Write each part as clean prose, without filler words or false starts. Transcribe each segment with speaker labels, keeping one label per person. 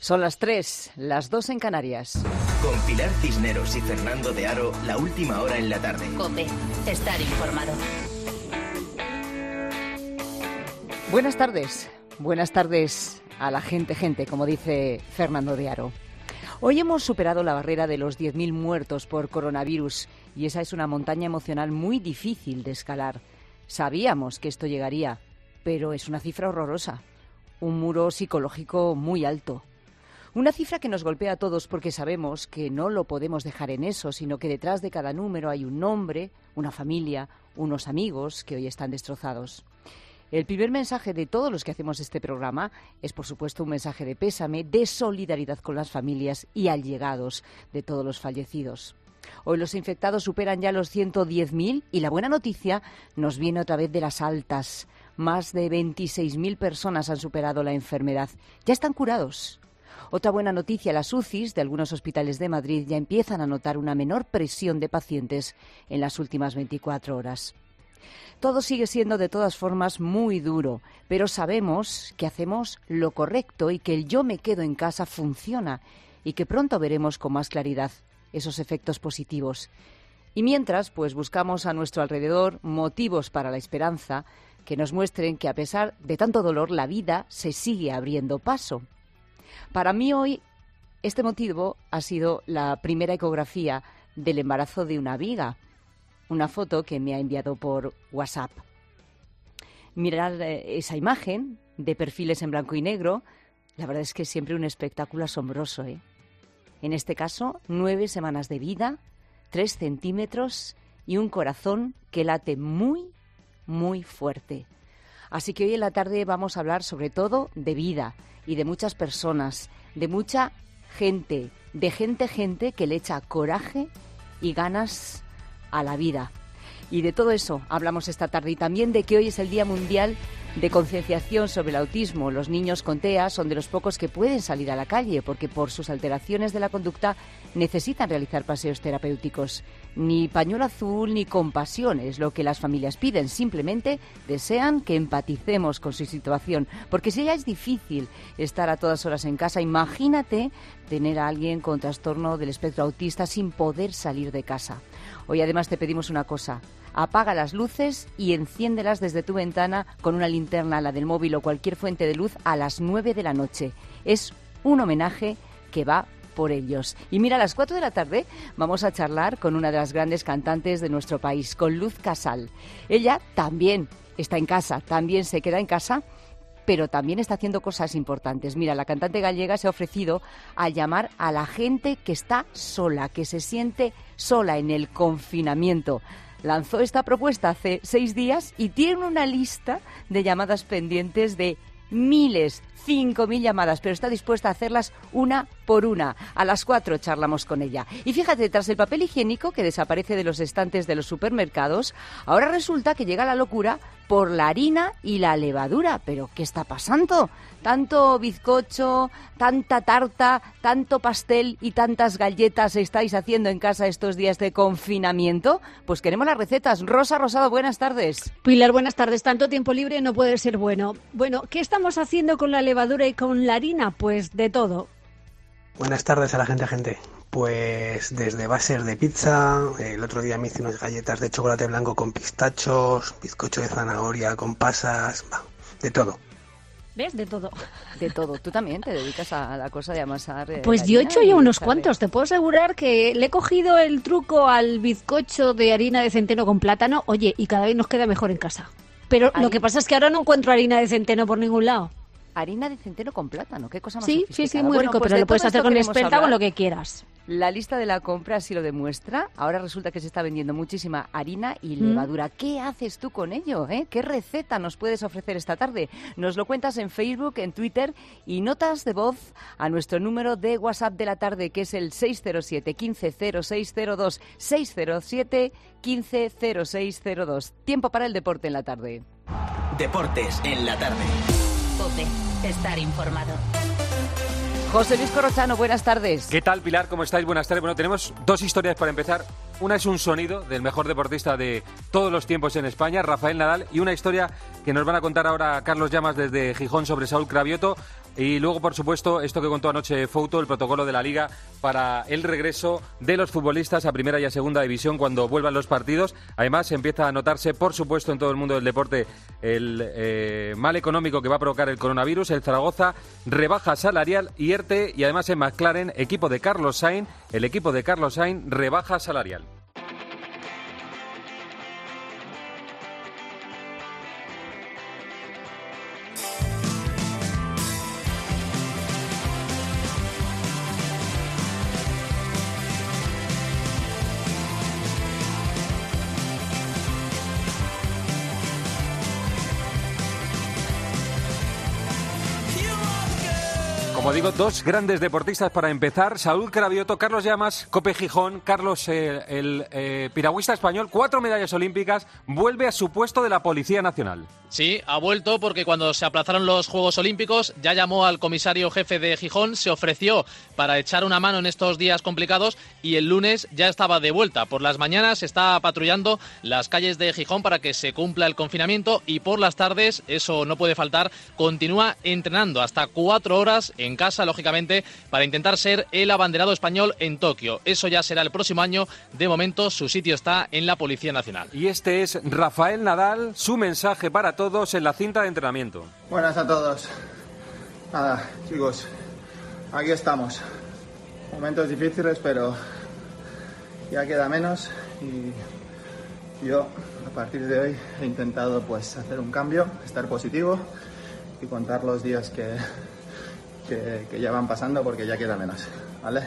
Speaker 1: Son las 3, las 2 en Canarias.
Speaker 2: Con Pilar Cisneros y Fernando de Aro, la última hora en la tarde.
Speaker 3: COPE, estar informado.
Speaker 1: Buenas tardes a la gente, como dice Fernando de Aro. Hoy hemos superado la barrera de los 10.000 muertos por coronavirus y esa es una montaña emocional muy difícil de escalar. Sabíamos que esto llegaría, pero es una cifra horrorosa, un muro psicológico muy alto. Una cifra que nos golpea a todos porque sabemos que no lo podemos dejar en eso, sino que detrás de cada número hay un nombre, una familia, unos amigos que hoy están destrozados. El primer mensaje de todos los que hacemos este programa es, por supuesto, un mensaje de pésame, de solidaridad con las familias y allegados de todos los fallecidos. Hoy los infectados superan ya los 110.000 y la buena noticia nos viene otra vez de las altas. Más de 26.000 personas han superado la enfermedad. Ya están curados. Otra buena noticia, las UCIs de algunos hospitales de Madrid ya empiezan a notar una menor presión de pacientes en las últimas 24 horas. Todo sigue siendo de todas formas muy duro, pero sabemos que hacemos lo correcto y que el yo me quedo en casa funciona y que pronto veremos con más claridad esos efectos positivos. Y mientras, pues buscamos a nuestro alrededor motivos para la esperanza que nos muestren que a pesar de tanto dolor la vida se sigue abriendo paso. Para mí hoy este motivo ha sido la primera ecografía del embarazo de una viga, una foto que me ha enviado por WhatsApp. Mirar esa imagen de perfiles en blanco y negro, la verdad es que es siempre un espectáculo asombroso, ¿eh? En este caso, 9 semanas de vida, 3 centímetros y un corazón que late muy, muy fuerte. Así que hoy en la tarde vamos a hablar sobre todo de vida y de muchas personas, de mucha gente, de gente que le echa coraje y ganas a la vida. Y de todo eso hablamos esta tarde y también de que hoy es el Día Mundial de Concienciación sobre el Autismo. Los niños con TEA son de los pocos que pueden salir a la calle porque por sus alteraciones de la conducta necesitan realizar paseos terapéuticos. Ni pañuelo azul ni compasión es lo que las familias piden, simplemente desean que empaticemos con su situación, porque si ya es difícil estar a todas horas en casa, imagínate tener a alguien con trastorno del espectro autista sin poder salir de casa. Hoy además te pedimos una cosa: apaga las luces y enciéndelas desde tu ventana con una linterna, la del móvil o cualquier fuente de luz a las 9 de la noche. Es un homenaje que va por ellos. Y mira, a las 4 de la tarde vamos a charlar con una de las grandes cantantes de nuestro país, con Luz Casal. Ella también está en casa, también se queda en casa, pero también está haciendo cosas importantes. Mira, la cantante gallega se ha ofrecido a llamar a la gente que está sola, que se siente sola en el confinamiento. Lanzó esta propuesta hace 6 días y tiene una lista de llamadas pendientes de miles, 5.000 llamadas, pero está dispuesta a hacerlas una por una. A las 4 charlamos con ella. Y fíjate, tras el papel higiénico que desaparece de los estantes de los supermercados, ahora resulta que llega la locura por la harina y la levadura. ¿Pero qué está pasando? Tanto bizcocho, tanta tarta, tanto pastel y tantas galletas estáis haciendo en casa estos días de confinamiento. Pues queremos las recetas. Rosa Rosado, buenas tardes.
Speaker 4: Pilar, buenas tardes. Tanto tiempo libre no puede ser bueno. Bueno, ¿qué estamos haciendo con la levadura y con la harina? Pues de todo.
Speaker 5: Buenas tardes a la gente. Pues desde bases de pizza, el otro día me hice unas galletas de chocolate blanco con pistachos, bizcocho de zanahoria con pasas, de todo.
Speaker 4: ¿Ves? De todo.
Speaker 1: De todo. ¿Tú también te dedicas a la cosa de amasar?
Speaker 4: Pues yo he hecho ya unos cuantos. Te puedo asegurar que le he cogido el truco al bizcocho de harina de centeno con plátano. Oye, y cada vez nos queda mejor en casa. Pero lo que pasa es que ahora no encuentro harina de centeno por ningún lado.
Speaker 1: Harina de centeno con plátano, qué cosa más
Speaker 4: Sí,
Speaker 1: sofisticada.
Speaker 4: muy rico,
Speaker 1: pues
Speaker 4: pero lo puedes hacer con espelta, con lo que quieras.
Speaker 1: La lista de la compra así lo demuestra. Ahora resulta que se está vendiendo muchísima harina y levadura. ¿Qué haces tú con ello? ¿Qué receta nos puedes ofrecer esta tarde? Nos lo cuentas en Facebook, en Twitter y notas de voz a nuestro número de WhatsApp de la tarde, que es el 607 15 0602, 607 15 0602. Tiempo para el deporte en la tarde.
Speaker 2: Deportes en la tarde.
Speaker 3: COPE, estar informado.
Speaker 1: José Luis Corrochano, buenas tardes.
Speaker 6: ¿Qué tal, Pilar? ¿Cómo estáis? Buenas tardes. Bueno, tenemos 2 historias para empezar. Una es un sonido del mejor deportista de todos los tiempos en España, Rafael Nadal, y una historia que nos van a contar ahora Carlos Llamas desde Gijón sobre Saúl Cravioto. Y luego, por supuesto, esto que contó anoche Fouto, el protocolo de la Liga para el regreso de los futbolistas a Primera y a Segunda División cuando vuelvan los partidos. Además, empieza a notarse, por supuesto, en todo el mundo del deporte el mal económico que va a provocar el coronavirus. El Zaragoza rebaja salarial y ERTE, y además en McLaren, el equipo de Carlos Sainz rebaja salarial. Como digo, dos grandes deportistas para empezar. Saúl Cravioto, Carlos Llamas, Cope Gijón. Carlos, el piragüista español, 4 medallas olímpicas, vuelve a su puesto de la Policía Nacional.
Speaker 7: Sí, ha vuelto porque cuando se aplazaron los Juegos Olímpicos ya llamó al comisario jefe de Gijón, se ofreció para echar una mano en estos días complicados y el lunes ya estaba de vuelta. Por las mañanas está patrullando las calles de Gijón para que se cumpla el confinamiento y por las tardes, eso no puede faltar, continúa entrenando hasta 4 horas en casa, lógicamente, para intentar ser el abanderado español en Tokio. Eso ya será el próximo año. De momento su sitio está en la Policía Nacional.
Speaker 6: Y este es Rafael Nadal, su mensaje para todos en la cinta de entrenamiento.
Speaker 8: Buenas a todos. Nada, chicos, aquí estamos. Momentos difíciles, pero ya queda menos y yo a partir de hoy he intentado pues hacer un cambio, estar positivo y contar los días que ya van pasando porque ya queda menos, ¿vale?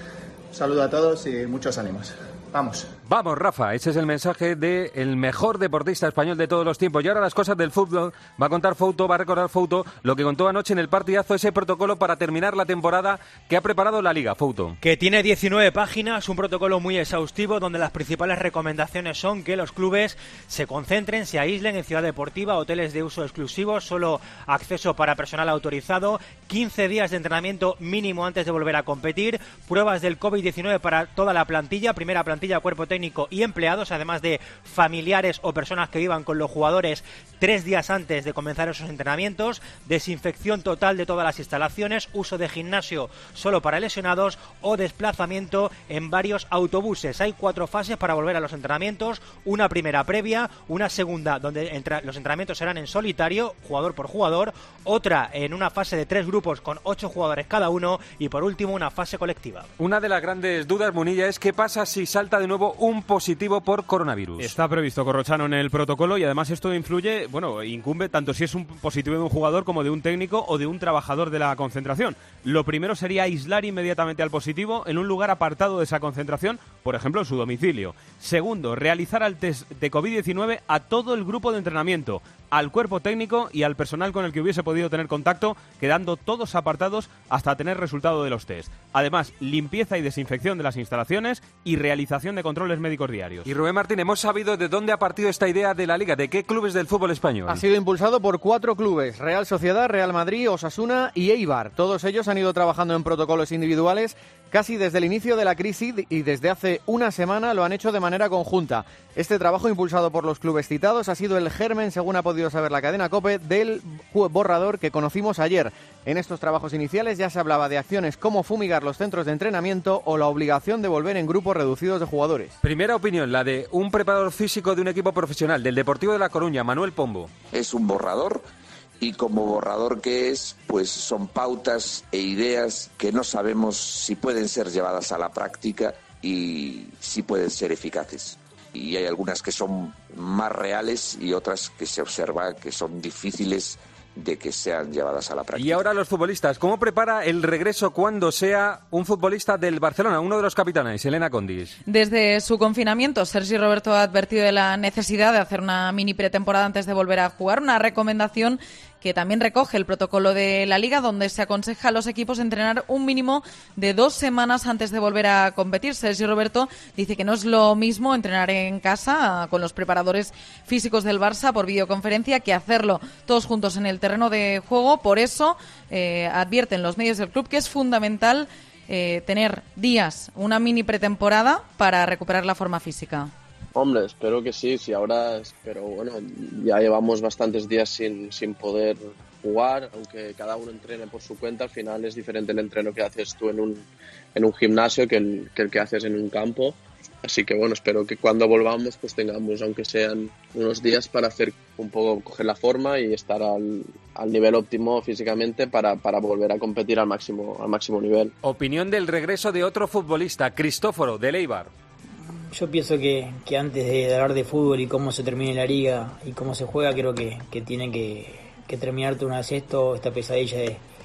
Speaker 8: Un saludo a todos y muchos ánimos. Vamos.
Speaker 6: Vamos, Rafa, ese es el mensaje del mejor deportista español de todos los tiempos. Y ahora las cosas del fútbol. Va a contar Fouto, va a recordar Fouto lo que contó anoche en el partidazo, ese protocolo para terminar la temporada que ha preparado la Liga, Fouto.
Speaker 9: Que tiene 19 páginas, un protocolo muy exhaustivo donde las principales recomendaciones son que los clubes se concentren, se aíslen en Ciudad Deportiva, hoteles de uso exclusivo, solo acceso para personal autorizado, 15 días de entrenamiento mínimo antes de volver a competir, pruebas del COVID-19 para toda la plantilla, primera plantilla, cuerpo técnico y empleados, además de familiares o personas que vivan con los jugadores 3 días antes de comenzar esos entrenamientos, desinfección total de todas las instalaciones, uso de gimnasio solo para lesionados o desplazamiento en varios autobuses. Hay 4 fases para volver a los entrenamientos, una primera previa, una segunda donde los entrenamientos serán en solitario, jugador por jugador, otra en una fase de 3 grupos con 8 jugadores cada uno y por último una fase colectiva.
Speaker 6: Una de las grandes dudas, Munilla, es qué pasa si salta de nuevo un positivo por coronavirus.
Speaker 10: Está previsto, Corrochano, en el protocolo y además esto incumbe tanto si es un positivo de un jugador como de un técnico o de un trabajador de la concentración. Lo primero sería aislar inmediatamente al positivo en un lugar apartado de esa concentración, por ejemplo en su domicilio. Segundo, realizar el test de COVID-19 a todo el grupo de entrenamiento, al cuerpo técnico y al personal con el que hubiese podido tener contacto, quedando todos apartados hasta tener resultado de los test. Además, limpieza y desinfección de las instalaciones y realización de controles médicos diarios.
Speaker 6: Y Rubén Martín, hemos sabido de dónde ha partido esta idea de la Liga, de qué clubes del fútbol español.
Speaker 11: Ha sido impulsado por 4 clubes, Real Sociedad, Real Madrid, Osasuna y Eibar. Todos ellos han ido trabajando en protocolos individuales casi desde el inicio de la crisis y desde hace una semana lo han hecho de manera conjunta. Este trabajo impulsado por los clubes citados ha sido el germen, según ha podido saber la cadena COPE, del borrador que conocimos ayer. En estos trabajos iniciales ya se hablaba de acciones como fumigar los centros de entrenamiento o la obligación de volver en grupos reducidos de jugadores.
Speaker 6: Primera opinión, la de un preparador físico de un equipo profesional, del Deportivo de La Coruña, Manuel Pombo.
Speaker 12: Es un borrador y como borrador que es, pues son pautas e ideas que no sabemos si pueden ser llevadas a la práctica y si pueden ser eficaces. Y hay algunas que son más reales y otras que se observa que son difíciles de que sean llevadas a la práctica.
Speaker 6: Y ahora los futbolistas, ¿cómo prepara el regreso cuando sea un futbolista del Barcelona, uno de los capitanes, Elena Condis?
Speaker 13: Desde su confinamiento, Sergi Roberto ha advertido de la necesidad de hacer una mini pretemporada antes de volver a jugar, una recomendación que también recoge el protocolo de la Liga, donde se aconseja a los equipos entrenar un mínimo de 2 semanas antes de volver a competir. Sergi Roberto dice que no es lo mismo entrenar en casa con los preparadores físicos del Barça por videoconferencia que hacerlo todos juntos en el terreno de juego. Por eso advierten los medios del club que es fundamental tener días, una mini pretemporada para recuperar la forma física.
Speaker 14: Hombre, espero que sí, ahora, pero bueno, ya llevamos bastantes días sin poder jugar, aunque cada uno entrene por su cuenta, al final es diferente el entreno que haces tú en un gimnasio que el que haces en un campo. Así que bueno, espero que cuando volvamos pues tengamos, aunque sean unos días, para hacer un poco, coger la forma y estar al nivel óptimo físicamente para volver a competir al máximo nivel.
Speaker 6: Opinión del regreso de otro futbolista, Cristóforo, del Eibar.
Speaker 15: Yo pienso que antes de hablar de fútbol y cómo se termine la liga y cómo se juega, creo que tiene que terminarte una vez esta pesadilla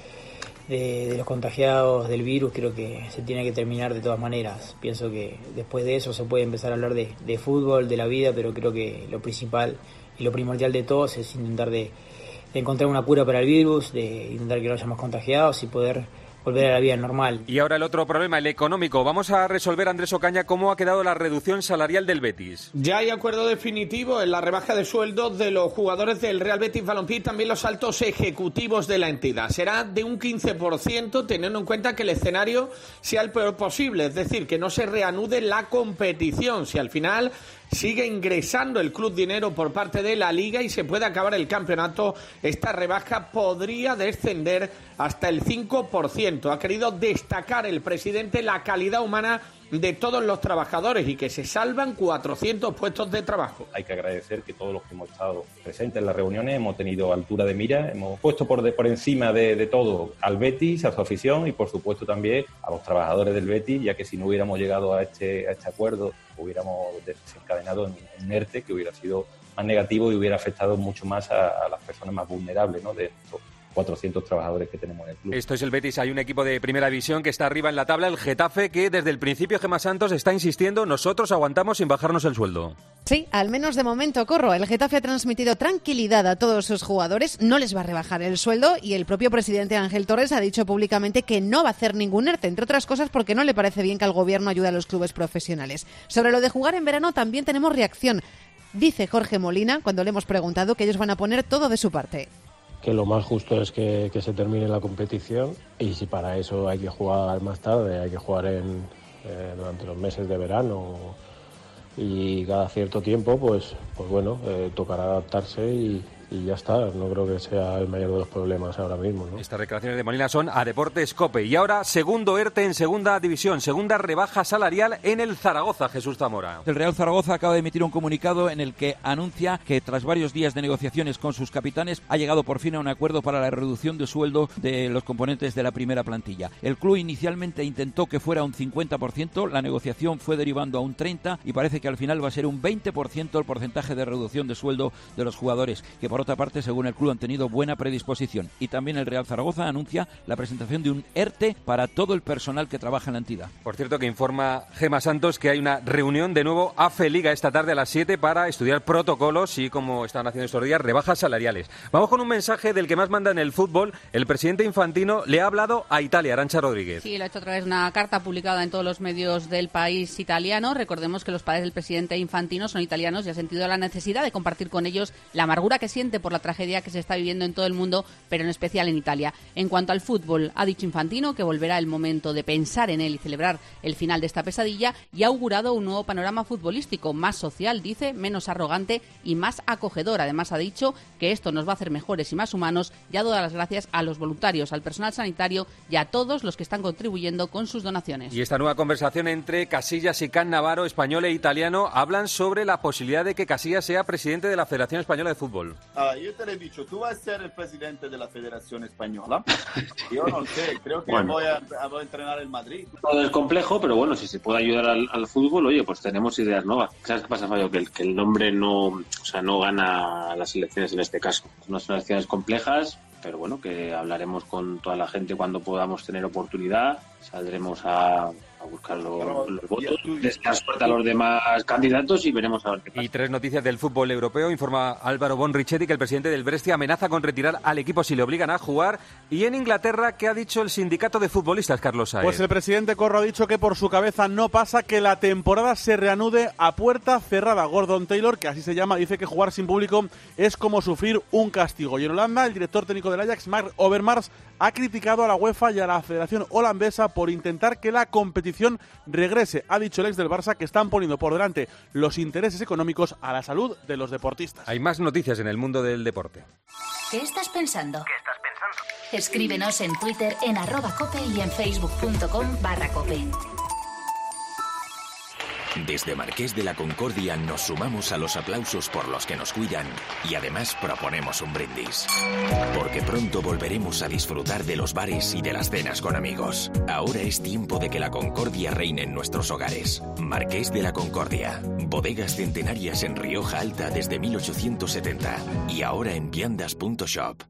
Speaker 15: de los contagiados del virus. Creo que se tiene que terminar de todas maneras. Pienso que después de eso se puede empezar a hablar de fútbol, de la vida, pero creo que lo principal y lo primordial de todos es intentar de encontrar una cura para el virus, de intentar que no haya más contagiados y poder volver a la vida normal.
Speaker 6: Y ahora el otro problema, el económico. Vamos a resolver, Andrés Ocaña, cómo ha quedado la reducción salarial del Betis.
Speaker 16: Ya hay acuerdo definitivo en la rebaja de sueldos de los jugadores del Real Betis Balompié y también los altos ejecutivos de la entidad. Será de un 15%, teniendo en cuenta que el escenario sea el peor posible, es decir, que no se reanude la competición. Si al final sigue ingresando el club dinero por parte de la Liga y se puede acabar el campeonato, esta rebaja podría descender hasta el 5%. Ha querido destacar el presidente la calidad humana de todos los trabajadores y que se salvan 400 puestos de trabajo.
Speaker 17: Hay que agradecer que todos los que hemos estado presentes en las reuniones hemos tenido altura de mira, hemos puesto por encima de todo al Betis, a su afición y por supuesto también a los trabajadores del Betis, ya que si no hubiéramos llegado a este acuerdo hubiéramos desencadenado en un ERTE que hubiera sido más negativo y hubiera afectado mucho más a las personas más vulnerables, ¿no?, de estos 400 trabajadores que tenemos en el club.
Speaker 6: Esto es el Betis. Hay un equipo de primera división que está arriba en la tabla, el Getafe, que desde el principio Gemma Santos está insistiendo, nosotros aguantamos sin bajarnos el sueldo.
Speaker 18: Sí, al menos de momento, Corro. El Getafe ha transmitido tranquilidad a todos sus jugadores, no les va a rebajar el sueldo y el propio presidente Ángel Torres ha dicho públicamente que no va a hacer ningún ERTE, entre otras cosas porque no le parece bien que el gobierno ayude a los clubes profesionales. Sobre lo de jugar en verano también tenemos reacción. Dice Jorge Molina, cuando le hemos preguntado, que ellos van a poner todo de su parte.
Speaker 19: Que lo más justo es que se termine la competición y si para eso hay que jugar más tarde, hay que jugar durante los meses de verano y cada cierto tiempo, pues bueno, tocará adaptarse y ya está. No creo que sea el mayor de los problemas ahora mismo, ¿no?
Speaker 6: Estas declaraciones de Molina son a Deportes COPE. Y ahora, segundo ERTE en segunda división, segunda rebaja salarial en el Zaragoza, Jesús Zamora.
Speaker 20: El Real Zaragoza acaba de emitir un comunicado en el que anuncia que tras varios días de negociaciones con sus capitanes ha llegado por fin a un acuerdo para la reducción de sueldo de los componentes de la primera plantilla. El club inicialmente intentó que fuera un 50%, la negociación fue derivando a un 30% y parece que al final va a ser un 20% el porcentaje de reducción de sueldo de los jugadores, que por otra parte, según el club, han tenido buena predisposición. Y también el Real Zaragoza anuncia la presentación de un ERTE para todo el personal que trabaja en la entidad.
Speaker 6: Por cierto, que informa Gemma Santos que hay una reunión de nuevo AFE Liga esta tarde a las 7 para estudiar protocolos y, como están haciendo estos días, rebajas salariales. Vamos con un mensaje del que más manda en el fútbol. El presidente Infantino le ha hablado a Italia, Arantxa Rodríguez.
Speaker 21: Sí, lo ha hecho a través de una carta publicada en todos los medios del país italiano. Recordemos que los padres del presidente Infantino son italianos y ha sentido la necesidad de compartir con ellos la amargura que siente por la tragedia que se está viviendo en todo el mundo, pero en especial en Italia. En cuanto al fútbol, ha dicho Infantino que volverá el momento de pensar en él y celebrar el final de esta pesadilla y ha augurado un nuevo panorama futbolístico, más social, dice, menos arrogante y más acogedor. Además, ha dicho que esto nos va a hacer mejores y más humanos y ha dado las gracias a los voluntarios, al personal sanitario y a todos los que están contribuyendo con sus donaciones.
Speaker 6: Y esta nueva conversación entre Casillas y Cannavaro, español e italiano, hablan sobre la posibilidad de que Casillas sea presidente de la Federación Española de Fútbol.
Speaker 22: Yo te lo he dicho, tú vas a ser el presidente de la Federación Española. Yo no sé, creo que voy a entrenar en Madrid.
Speaker 23: Todo es complejo, pero bueno, si se puede ayudar al fútbol, oye, pues tenemos ideas nuevas. ¿Sabes qué pasa, Fabio? Que el nombre no gana las elecciones en este caso. Son unas elecciones complejas, pero bueno, que hablaremos con toda la gente cuando podamos tener oportunidad. Saldremos a buscar los votos, desear suerte a los demás candidatos y veremos a ver qué pasa.
Speaker 6: Y tres noticias del fútbol europeo. Informa Álvaro Bonrichetti que el presidente del Brescia amenaza con retirar al equipo si le obligan a jugar. Y en Inglaterra, ¿qué ha dicho el sindicato de futbolistas, Carlos Saez?
Speaker 24: Pues el presidente Corro ha dicho que por su cabeza no pasa que la temporada se reanude a puerta cerrada. Gordon Taylor, que así se llama, dice que jugar sin público es como sufrir un castigo. Y en Holanda, el director técnico del Ajax, Mark Overmars, ha criticado a la UEFA y a la Federación Holandesa por intentar que la competición regrese. Ha dicho el ex del Barça que están poniendo por delante los intereses económicos a la salud de los deportistas.
Speaker 6: Hay más noticias en el mundo del deporte.
Speaker 3: ¿Qué estás pensando? Escríbenos en Twitter en @cope y en facebook.com/cope.
Speaker 1: Desde Marqués de la Concordia nos sumamos a los aplausos por los que nos cuidan y además proponemos un brindis. Porque pronto volveremos a disfrutar de los bares y de las cenas con amigos. Ahora es tiempo de que la concordia reine en nuestros hogares. Marqués de la Concordia. Bodegas centenarias en Rioja Alta desde 1870 y ahora en viandas.shop.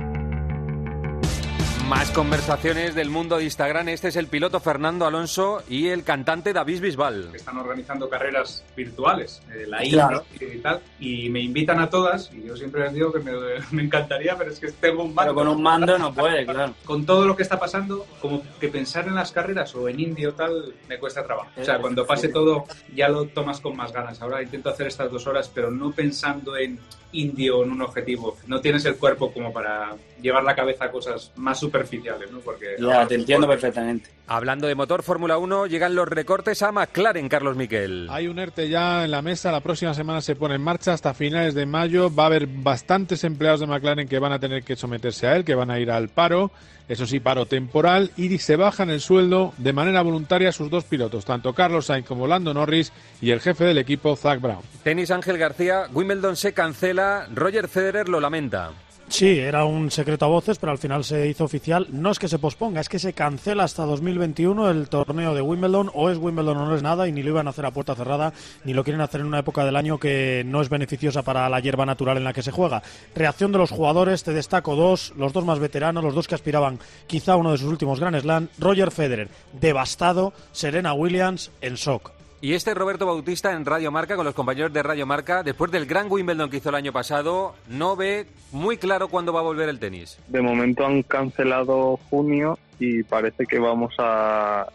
Speaker 6: Más conversaciones del mundo de Instagram. Este es el piloto Fernando Alonso y el cantante David Bisbal.
Speaker 2: Están organizando carreras virtuales, la
Speaker 15: Claro.
Speaker 2: y tal, y me invitan a todas, y yo siempre les digo que me encantaría, pero es que tengo un mando.
Speaker 15: Pero con un mando no puede, claro.
Speaker 2: Con todo lo que está pasando, como que pensar en las carreras o en Indy o tal, me cuesta trabajo. O sea, cuando pase todo, ya lo tomas con más ganas. Ahora intento hacer estas 2 horas, pero no pensando en Indy o en un objetivo. No tienes el cuerpo como para llevar la cabeza a cosas más superficiales, ¿no? Porque
Speaker 15: Ya, te entiendo perfectamente.
Speaker 6: Hablando de motor Fórmula 1, llegan los recortes a McLaren, Carlos Miquel.
Speaker 4: Hay un ERTE ya en la mesa, la próxima semana se pone en marcha hasta finales de mayo. Va a haber bastantes empleados de McLaren que van a tener que someterse a él, que van a ir al paro, eso sí, paro temporal, y se bajan el sueldo de manera voluntaria a sus 2 pilotos, tanto Carlos Sainz como Lando Norris y el jefe del equipo, Zak Brown.
Speaker 6: Tenis, Ángel García, Wimbledon se cancela, Roger Federer lo lamenta.
Speaker 5: Sí, era un secreto a voces, pero al final se hizo oficial. No es que se posponga, es que se cancela hasta 2021 el torneo de Wimbledon. O es Wimbledon o no es nada, y ni lo iban a hacer a puerta cerrada, ni lo quieren hacer en una época del año que no es beneficiosa para la hierba natural en la que se juega. Reacción de los jugadores, te destaco 2, los 2 más veteranos, los 2 que aspiraban quizá a uno de sus últimos Grand Slam. Roger Federer, devastado, Serena Williams, en shock.
Speaker 6: Y este es Roberto Bautista en Radio Marca, con los compañeros de Radio Marca. Después del gran Wimbledon que hizo el año pasado, no ve muy claro cuándo va a volver el tenis.
Speaker 25: De momento han cancelado junio y parece que vamos a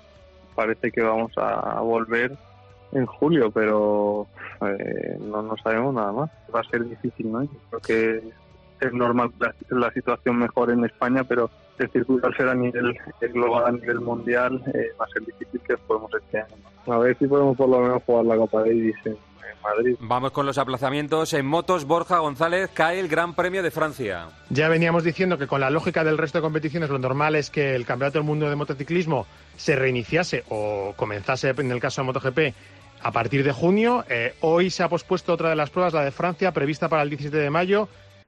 Speaker 25: volver en julio, pero no sabemos nada más. Va a ser difícil, ¿no? Yo creo que es normal que la situación mejore en España, pero el circuito al ser a nivel global, a nivel mundial, va a ser difícil que podamos este año. A ver si podemos por lo menos jugar la Copa Davis en Madrid.
Speaker 6: Vamos con los aplazamientos. En motos, Borja González, cae el Gran Premio de Francia.
Speaker 26: Ya veníamos diciendo que con la lógica del resto de competiciones lo normal es que el Campeonato del Mundo de Motociclismo se reiniciase o comenzase, en el caso de MotoGP, a partir de junio. Hoy se ha pospuesto otra de las pruebas, la de Francia, prevista para el 17 de mayo.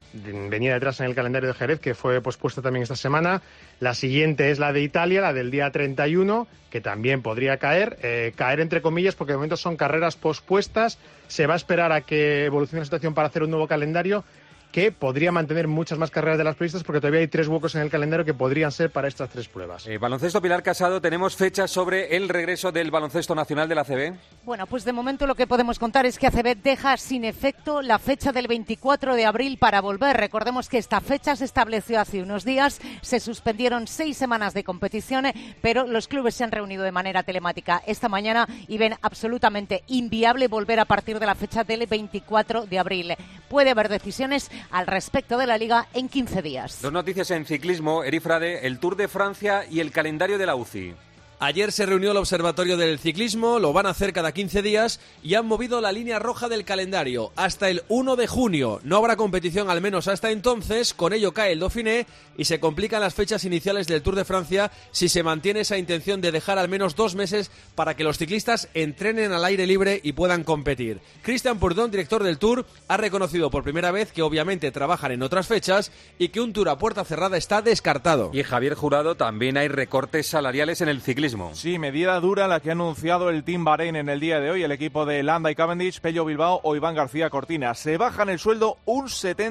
Speaker 26: Venía detrás en el calendario de Jerez, que fue pospuesta también esta semana. La siguiente es la de Italia, la del día 31, que también podría caer entre comillas, porque de momento son carreras pospuestas. Se va a esperar a que evolucione la situación para hacer un nuevo calendario que podría mantener muchas más carreras de las previstas, porque todavía hay 3 huecos en el calendario que podrían ser para estas 3 pruebas.
Speaker 6: Baloncesto, Pilar Casado, tenemos fechas sobre el regreso del baloncesto nacional de la ACB.
Speaker 27: Bueno, pues de momento lo que podemos contar es que ACB deja sin efecto la fecha del 24 de abril para volver. Recordemos que esta fecha se estableció hace unos días, se suspendieron 6 semanas de competición, pero los clubes se han reunido de manera telemática esta mañana y ven absolutamente inviable volver a partir de la fecha del 24 de abril. Puede haber decisiones al respecto de la Liga en 15 días.
Speaker 6: 2 noticias en ciclismo, Eri Frade, el Tour de Francia y el calendario de la UCI.
Speaker 28: Ayer se reunió el Observatorio del Ciclismo, lo van a hacer cada 15 días y han movido la línea roja del calendario hasta el 1 de junio. No habrá competición al menos hasta entonces, con ello cae el Dauphiné y se complican las fechas iniciales del Tour de Francia si se mantiene esa intención de dejar al menos 2 meses para que los ciclistas entrenen al aire libre y puedan competir. Christian Bourdon, director del Tour, ha reconocido por primera vez que obviamente trabajan en otras fechas y que un Tour a puerta cerrada está descartado.
Speaker 6: Y Javier Jurado, también hay recortes salariales en el ciclismo.
Speaker 29: Sí, medida dura la que ha anunciado el Team Bahrein en el día de hoy, el equipo de Landa y Cavendish, Pello Bilbao o Iván García Cortina. Se bajan el sueldo un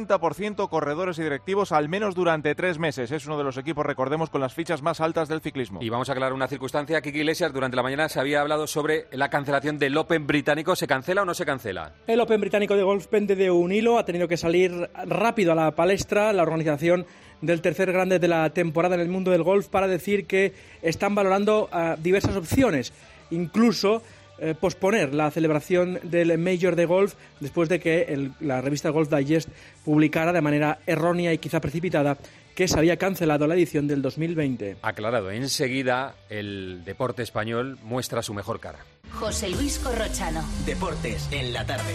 Speaker 29: 70% corredores y directivos, al menos durante 3 meses. Es uno de los equipos, recordemos, con las fichas más altas del ciclismo.
Speaker 6: Y vamos a aclarar una circunstancia. Kiki Iglesias, durante la mañana se había hablado sobre la cancelación del Open británico. ¿Se cancela o no se cancela?
Speaker 30: El Open británico de golf pende de un hilo. Ha tenido que salir rápido a la palestra la organización del tercer grande de la temporada en el mundo del golf para decir que están valorando diversas opciones, incluso posponer la celebración del Major de golf después de que la revista Golf Digest publicara de manera errónea y quizá precipitada que se había cancelado la edición del 2020.
Speaker 6: Aclarado, enseguida el deporte español muestra su mejor cara.
Speaker 3: José Luis Corrochano.
Speaker 31: Deportes en la tarde.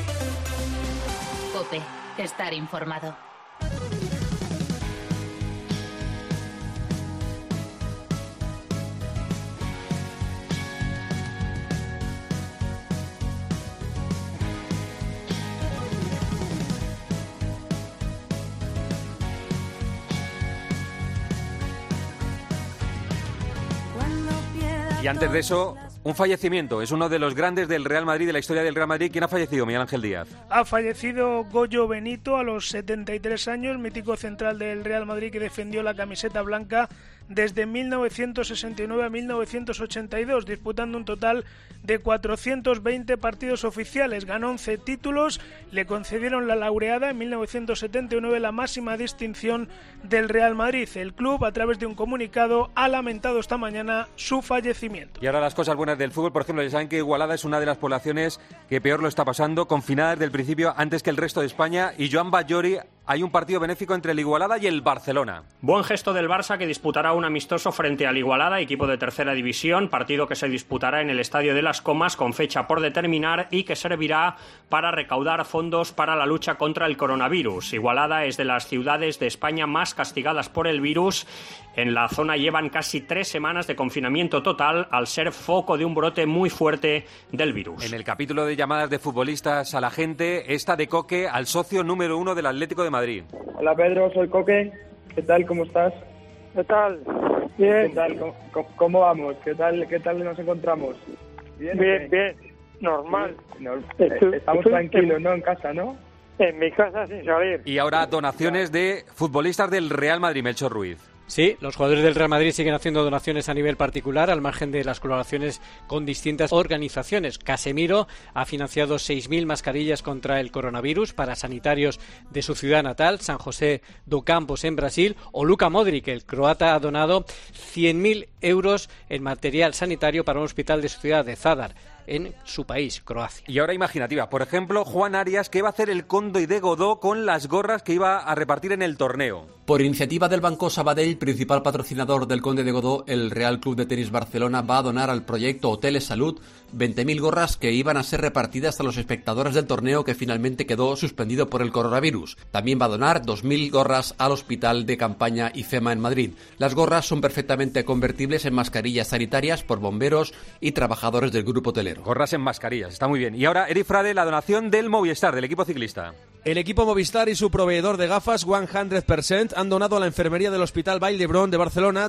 Speaker 3: COPE, estar informado.
Speaker 6: Y antes de eso, un fallecimiento. Es uno de los grandes del Real Madrid, de la historia del Real Madrid. ¿Quién ha fallecido? Miguel Ángel Díaz.
Speaker 7: Ha fallecido Goyo Benito a los 73 años, mítico central del Real Madrid que defendió la camiseta blanca desde 1969 a 1982, disputando un total de 420 partidos oficiales. Ganó 11 títulos, le concedieron la laureada en 1979, la máxima distinción del Real Madrid. El club, a través de un comunicado, ha lamentado esta mañana su fallecimiento.
Speaker 6: Y ahora las cosas buenas del fútbol. Por ejemplo, ya saben que Igualada es una de las poblaciones que peor lo está pasando, confinada desde el principio antes que el resto de España. Y Joan Batllori, hay un partido benéfico entre el Igualada y el Barcelona.
Speaker 8: Buen gesto del Barça, que disputará un amistoso frente al Igualada, equipo de tercera división, partido que se disputará en el Estadio de las Comas con fecha por determinar y que servirá para recaudar fondos para la lucha contra el coronavirus. Igualada es de las ciudades de España más castigadas por el virus. En la zona llevan casi 3 semanas de confinamiento total al ser foco de un brote muy fuerte del virus.
Speaker 6: En el capítulo de llamadas de futbolistas a la gente, esta de Coque al socio número 1 del Atlético de Madrid.
Speaker 9: Hola Pedro, soy Coque. ¿Qué tal? ¿Cómo estás?
Speaker 10: ¿Qué tal? Bien.
Speaker 9: ¿Qué tal? ¿Cómo vamos? ¿Qué tal nos encontramos?
Speaker 10: Bien. Normal.
Speaker 9: Estamos tranquilos, ¿no? En casa, ¿no?
Speaker 10: En mi casa sin salir.
Speaker 6: Y ahora donaciones de futbolistas del Real Madrid, Melchor Ruiz.
Speaker 11: Sí, los jugadores del Real Madrid siguen haciendo donaciones a nivel particular, al margen de las colaboraciones con distintas organizaciones. Casemiro ha financiado 6.000 mascarillas contra el coronavirus para sanitarios de su ciudad natal, San José do Campos, en Brasil, o Luka Modric, el croata, ha donado 100.000 euros en material sanitario para un hospital de su ciudad de Zadar, en su país, Croacia.
Speaker 6: Y ahora imaginativa, por ejemplo, Juan Arias, que va a hacer el Conde de Godó con las gorras que iba a repartir en el torneo.
Speaker 12: Por iniciativa del Banco Sabadell, principal patrocinador del Conde de Godó, el Real Club de Tenis Barcelona va a donar al proyecto Hoteles Salud 20.000 gorras que iban a ser repartidas a los espectadores del torneo, que finalmente quedó suspendido por el coronavirus. También va a donar 2.000 gorras al Hospital de Campaña IFEMA en Madrid. Las gorras son perfectamente convertibles en mascarillas sanitarias por bomberos y trabajadores del grupo hotelero.
Speaker 6: Gorras en mascarillas, está muy bien. Y ahora, Eri Frade, la donación del Movistar, del equipo ciclista.
Speaker 28: El equipo Movistar y su proveedor de gafas 100% han donado a la enfermería del Hospital Vall d'Hebron de Barcelona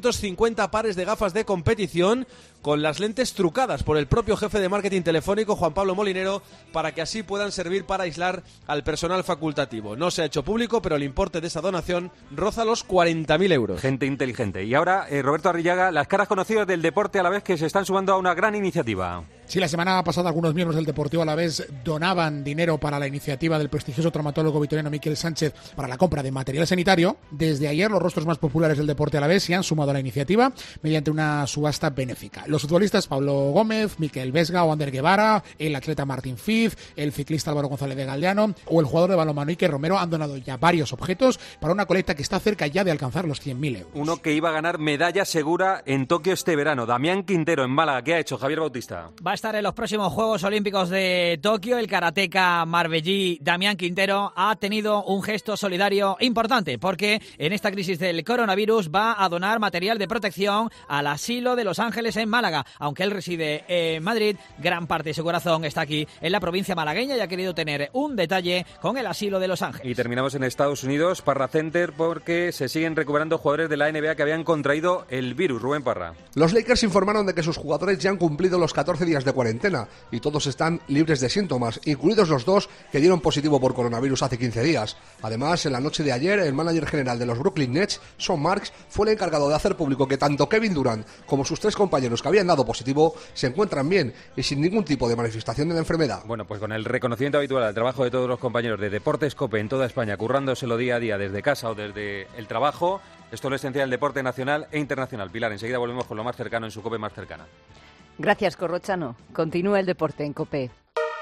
Speaker 28: 250 pares de gafas de competición con las lentes trucadas por el propio jefe de marketing telefónico, Juan Pablo Molinero, para que así puedan servir para aislar al personal facultativo. No se ha hecho público, pero el importe de esa donación roza los 40.000 euros.
Speaker 6: Gente inteligente. Y ahora, Roberto Arrillaga, las caras conocidas del deporte a la vez que se están sumando a una gran iniciativa.
Speaker 13: Sí, la semana pasada algunos miembros del Deportivo Alavés donaban dinero para la iniciativa del prestigioso traumatólogo vitoriano Miquel Sánchez para la compra de material sanitario. Desde ayer los rostros más populares del deporte alavés se han sumado a la iniciativa mediante una subasta benéfica. Los futbolistas Pablo Gómez, Miquel Vesga o Ander Guevara, el atleta Martín Fiz, el ciclista Álvaro González de Galdeano o el jugador de balonmano Iker Romero han donado ya varios objetos para una colecta que está cerca ya de alcanzar los 100.000 euros.
Speaker 6: Uno que iba a ganar medalla segura en Tokio este verano, Damián Quintero en Málaga. ¿Qué ha hecho Javier Bautista?
Speaker 14: Va a estar en los próximos Juegos Olímpicos de Tokio. El karateca marbellí Damián Quintero ha tenido un gesto solidario importante porque en esta crisis del coronavirus va a donar material de protección al asilo de Los Ángeles en Málaga. Aunque él reside en Madrid, gran parte de su corazón está aquí en la provincia malagueña y ha querido tener un detalle con el asilo de Los Ángeles.
Speaker 6: Y terminamos en Estados Unidos, Parra Center, porque se siguen recuperando jugadores de la NBA que habían contraído el virus. Rubén Parra.
Speaker 16: Los Lakers informaron de que sus jugadores ya han cumplido los 14 días de cuarentena y todos están libres de síntomas, incluidos los 2 que dieron positivo por coronavirus hace 15 días. Además, en la noche de ayer, el manager general de los Brooklyn Nets, Sean Marks, fue el encargado de hacer público que tanto Kevin Durant como sus 3 compañeros que habían dado positivo se encuentran bien y sin ningún tipo de manifestación de la enfermedad.
Speaker 6: Bueno, pues con el reconocimiento habitual al trabajo de todos los compañeros de Deportes COPE en toda España, currándoselo día a día desde casa o desde el trabajo, esto es lo esencial del deporte nacional e internacional. Pilar, enseguida volvemos con lo más cercano en su COPE más cercana.
Speaker 27: Gracias, Corrochano. Continúa el deporte en COPE.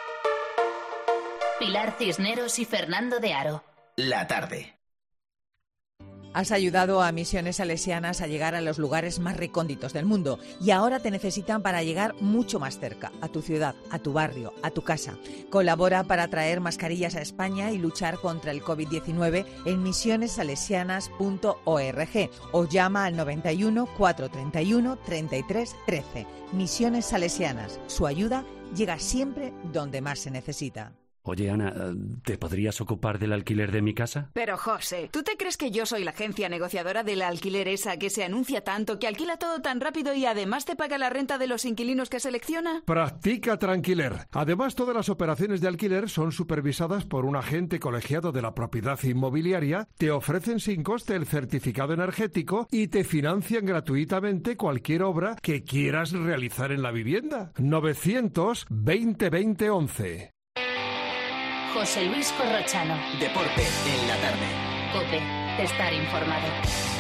Speaker 3: Pilar Cisneros y Fernando de Aro.
Speaker 31: La tarde.
Speaker 17: Has ayudado a Misiones Salesianas a llegar a los lugares más recónditos del mundo y ahora te necesitan para llegar mucho más cerca, a tu ciudad, a tu barrio, a tu casa. Colabora para traer mascarillas a España y luchar contra el COVID-19 en misionessalesianas.org o llama al 91 431 33 13. Misiones Salesianas. Su ayuda llega siempre donde más se necesita.
Speaker 1: Oye, Ana, ¿te podrías ocupar del alquiler de mi casa?
Speaker 2: Pero, José, ¿tú te crees que yo soy la agencia negociadora del alquiler esa que se anuncia tanto, que alquila todo tan rápido y además te paga la renta de los inquilinos que selecciona?
Speaker 4: Practica Tranquiler. Además, todas las operaciones de alquiler son supervisadas por un agente colegiado de la propiedad inmobiliaria, te ofrecen sin coste el certificado energético y te financian gratuitamente cualquier obra que quieras realizar en la vivienda. 920 20 11.
Speaker 3: José Luis Corrochano.
Speaker 31: Deporte en la tarde.
Speaker 3: COPE. Estar informado.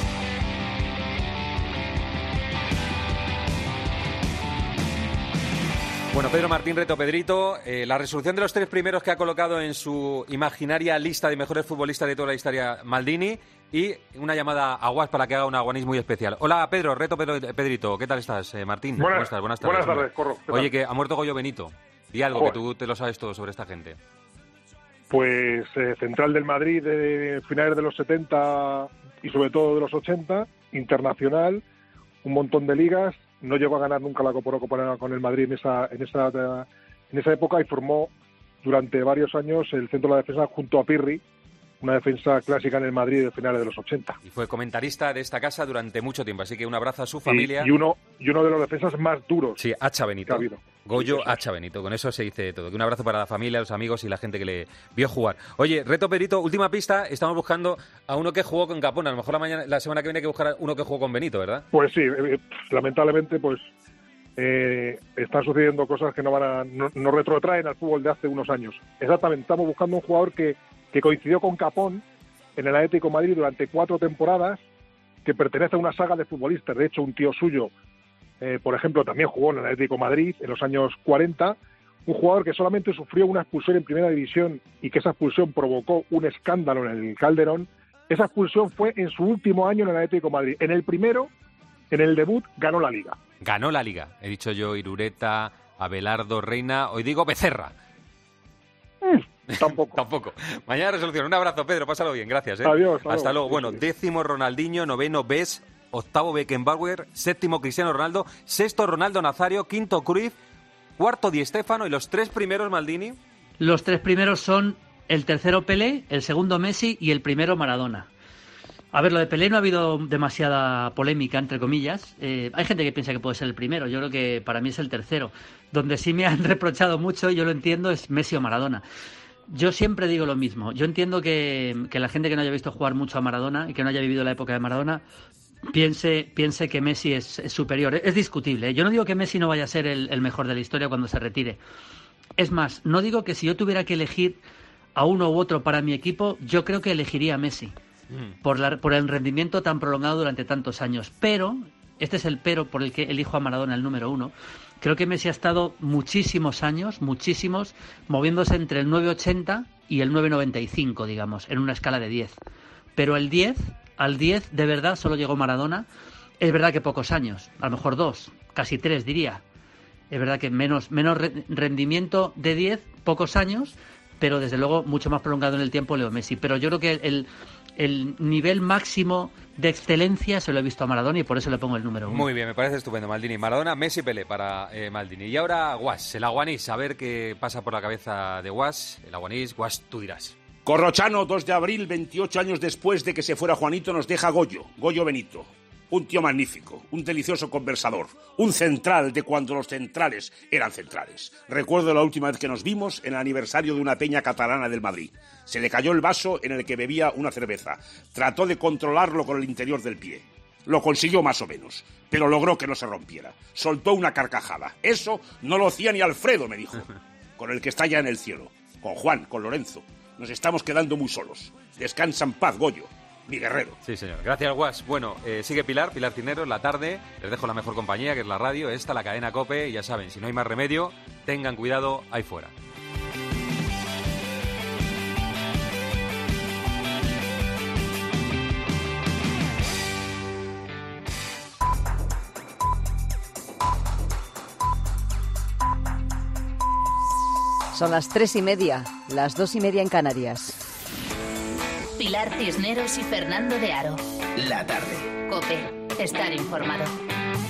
Speaker 6: Bueno, Pedro Martín, reto Pedrito. La resolución de los 3 primeros que ha colocado en su imaginaria lista de mejores futbolistas de toda la historia Maldini, y una llamada a Guas para que haga un aguanís muy especial. Hola, Pedro, reto Pedrito. ¿Qué tal estás, Martín? ¿Cómo estás? Buenas tardes.
Speaker 15: Buenas tardes, Corro.
Speaker 6: Oye, que ha muerto Goyo Benito. Di algo, que tú te lo sabes todo sobre esta gente.
Speaker 15: Pues central del Madrid de finales de los 70 y sobre todo de los 80, internacional, un montón de ligas, no llegó a ganar nunca la Copa Europa con el Madrid en esa época, y formó durante varios años el centro de la defensa junto a Pirri, una defensa clásica en el Madrid de finales de los 80.
Speaker 6: Y fue comentarista de esta casa durante mucho tiempo, así que un abrazo a su familia.
Speaker 15: Y uno de los defensas más duros.
Speaker 6: Sí, Hacha Benito.
Speaker 15: Que ha habido.
Speaker 6: Goyo Hacha Benito, con eso se dice todo. Un abrazo para la familia, los amigos y la gente que le vio jugar. Oye, reto Pedrito, última pista, estamos buscando a uno que jugó con Capón. A lo mejor la semana que viene hay que buscar a uno que jugó con Benito, ¿verdad?
Speaker 15: Pues sí, lamentablemente pues están sucediendo cosas que no retrotraen al fútbol de hace unos años. Exactamente, estamos buscando un jugador que coincidió con Capón en el Atlético de Madrid durante 4 temporadas, que pertenece a una saga de futbolistas. De hecho, un tío suyo, por ejemplo, también jugó en el Atlético de Madrid en los años 40, un jugador que solamente sufrió una expulsión en primera división y que esa expulsión provocó un escándalo en el Calderón. Esa expulsión fue en su último año en el Atlético de Madrid. En el primero, en el debut, ganó la Liga.
Speaker 6: Ganó la Liga. He dicho yo Irureta, Abelardo, Reina, hoy digo Becerra.
Speaker 15: Tampoco.
Speaker 6: Mañana resolución. Un abrazo, Pedro. Pásalo bien. Gracias.
Speaker 15: Adiós.
Speaker 6: Hasta luego. Bueno, 10º Ronaldinho, 9º Bes, 8º Beckenbauer, 7º Cristiano Ronaldo, 6º Ronaldo Nazario, 5º Cruyff, 4º Di Stéfano y los 3 primeros Maldini.
Speaker 18: Los 3 primeros son el tercero Pelé, el segundo Messi y el primero Maradona. A ver, lo de Pelé no ha habido demasiada polémica, entre comillas. Hay gente que piensa que puede ser el primero. Yo creo que para mí es el tercero. Donde sí me han reprochado mucho, y yo lo entiendo, es Messi o Maradona. Yo siempre digo lo mismo. Yo entiendo que la gente que no haya visto jugar mucho a Maradona y que no haya vivido la época de Maradona piense que Messi es superior. Es discutible. Yo no digo que Messi no vaya a ser el mejor de la historia cuando se retire. Es más, no digo que si yo tuviera que elegir a uno u otro para mi equipo, yo creo que elegiría a Messi. Por el rendimiento tan prolongado durante tantos años. Pero, este es el pero por el que elijo a Maradona el número 1. Creo que Messi ha estado muchísimos años, moviéndose entre el 9,80 y el 9,95, digamos, en una escala de 10. Pero al 10 de verdad solo llegó Maradona. Es verdad que pocos años, a lo mejor 2, casi 3 diría. Es verdad que menos rendimiento de 10, pocos años, pero desde luego mucho más prolongado en el tiempo Leo Messi. Pero yo creo que el nivel máximo de excelencia se lo he visto a Maradona y por eso le pongo el número 1.
Speaker 6: Muy bien, me parece estupendo, Maldini. Maradona, Messi, Pelé para Maldini. Y ahora Guas, el aguanís, a ver qué pasa por la cabeza de Guas. El aguanís, Guas, tú dirás.
Speaker 19: Corrochano, 2 de abril, 28 años después de que se fuera Juanito, nos deja Goyo Benito. Un tío magnífico, un delicioso conversador, un central de cuando los centrales eran centrales. Recuerdo la última vez que nos vimos en el aniversario de una peña catalana del Madrid. Se le cayó el vaso en el que bebía una cerveza. Trató de controlarlo con el interior del pie. Lo consiguió más o menos, pero logró que no se rompiera. Soltó una carcajada. Eso no lo hacía ni Alfredo, me dijo, con el que está ya en el cielo. Con Juan, con Lorenzo. Nos estamos quedando muy solos. Descansa en paz, Goyo. Mi guerrero.
Speaker 6: Sí, señor. Gracias, Guas. Bueno, sigue Pilar Cisneros, la tarde. Les dejo la mejor compañía, que es la radio. Esta, la cadena COPE. Y ya saben, si no hay más remedio, tengan cuidado ahí fuera.
Speaker 20: Son las 3:30, las 2:30 en Canarias.
Speaker 3: Pilar Cisneros y Fernando de Aro.
Speaker 31: La tarde.
Speaker 3: COPE. Estar informado.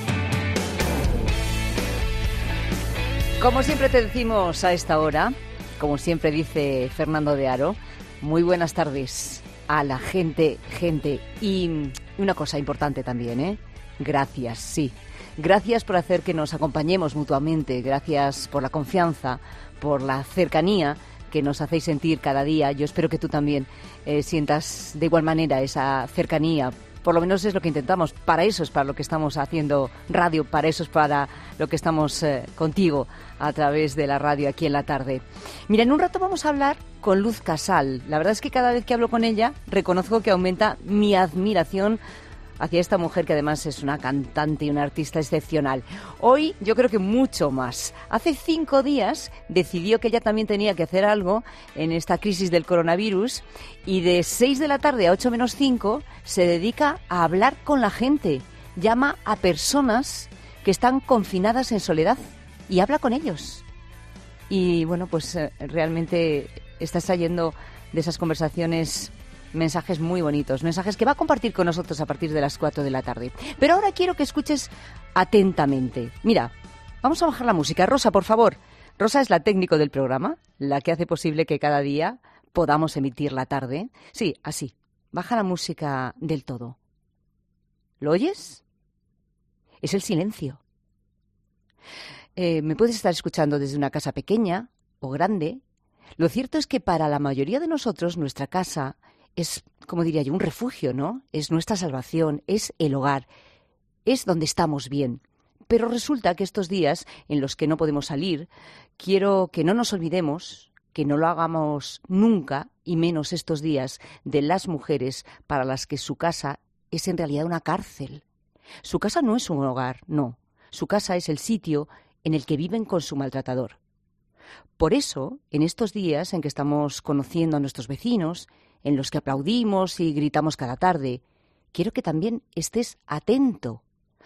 Speaker 20: Como siempre te decimos a esta hora, como siempre dice Fernando de Aro, muy buenas tardes a la gente. Y una cosa importante también, ¿eh? Gracias, sí. Gracias por hacer que nos acompañemos mutuamente. Gracias por la confianza, por la cercanía que nos hacéis sentir cada día. Yo espero que tú también sientas de igual manera esa cercanía. Por lo menos es lo que intentamos. Para eso es para lo que estamos haciendo radio, para eso es para lo que estamos contigo a través de la radio aquí en la tarde. Mira, en un rato vamos a hablar con Luz Casal. La verdad es que cada vez que hablo con ella reconozco que aumenta mi admiración hacia esta mujer, que además es una cantante y una artista excepcional. Hoy yo creo que mucho más. Hace 5 días decidió que ella también tenía que hacer algo en esta crisis del coronavirus y de 6 de la tarde a 8 menos 5 se dedica a hablar con la gente. Llama a personas que están confinadas en soledad y habla con ellos. Y bueno, pues realmente está trayendo de esas conversaciones mensajes muy bonitos, mensajes que va a compartir con nosotros a partir de las 4 de la tarde. Pero ahora quiero que escuches atentamente. Mira, vamos a bajar la música. Rosa, por favor. Rosa es la técnico del programa, la que hace posible que cada día podamos emitir la tarde. Sí, así. Baja la música del todo. ¿Lo oyes? Es el silencio. Me puedes estar escuchando desde una casa pequeña o grande. Lo cierto es que para la mayoría de nosotros nuestra casa es, como diría yo, un refugio, ¿no? Es nuestra salvación, es el hogar, es donde estamos bien. Pero resulta que estos días en los que no podemos salir, quiero que no nos olvidemos, que no lo hagamos nunca, y menos estos días, de las mujeres para las que su casa es en realidad una cárcel. Su casa no es un hogar, no. Su casa es el sitio en el que viven con su maltratador. Por eso, en estos días en que estamos conociendo a nuestros vecinos, en los que aplaudimos y gritamos cada tarde, quiero que también estés atento